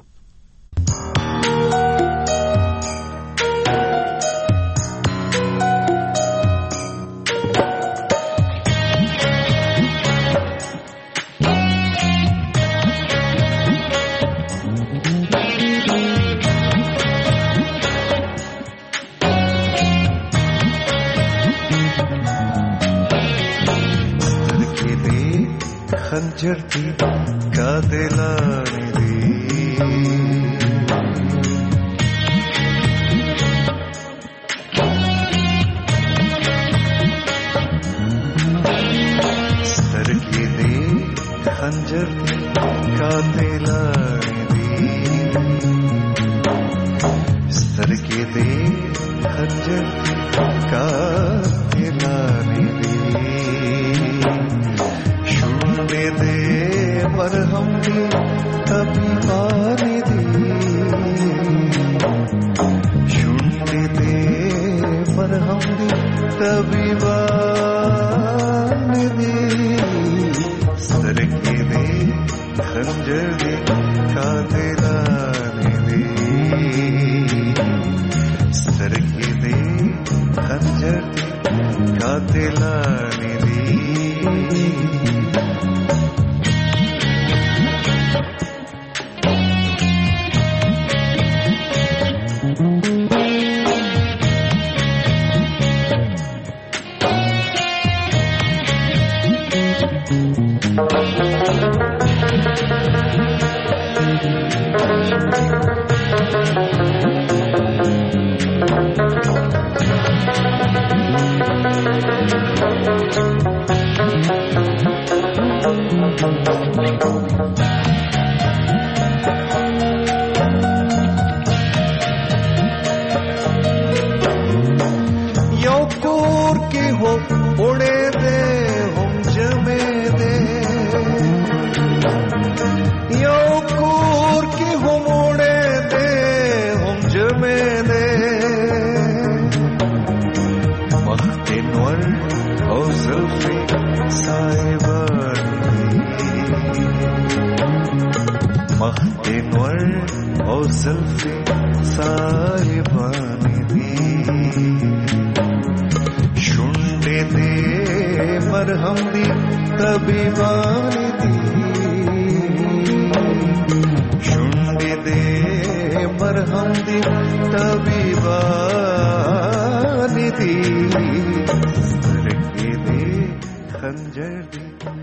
खंजर की का दिलाने दी सर की दे खंजर की का दिलाने दी सर की दे खंजर की का दिलाने दी दे पर हम भी कभी पाने दी शून्य दे पर हम भी कभी पाने दी सर के दे खंजर दे का दिलाने दी सर के दे खंजर दे का दिलाने दी यो कोर की हो उड़े दे हम जमे दे यो कूर की हम उड़े दे हम जमे दे मख्तिनवर ओ जुल्फे साहिबान मख्तिनवर ओ जुल्फे साहिबान दी शुंडे दे मरहम दी तबीबान दी शुंडे दे मरहम दी तबीबान दी सरके दे खंजर दी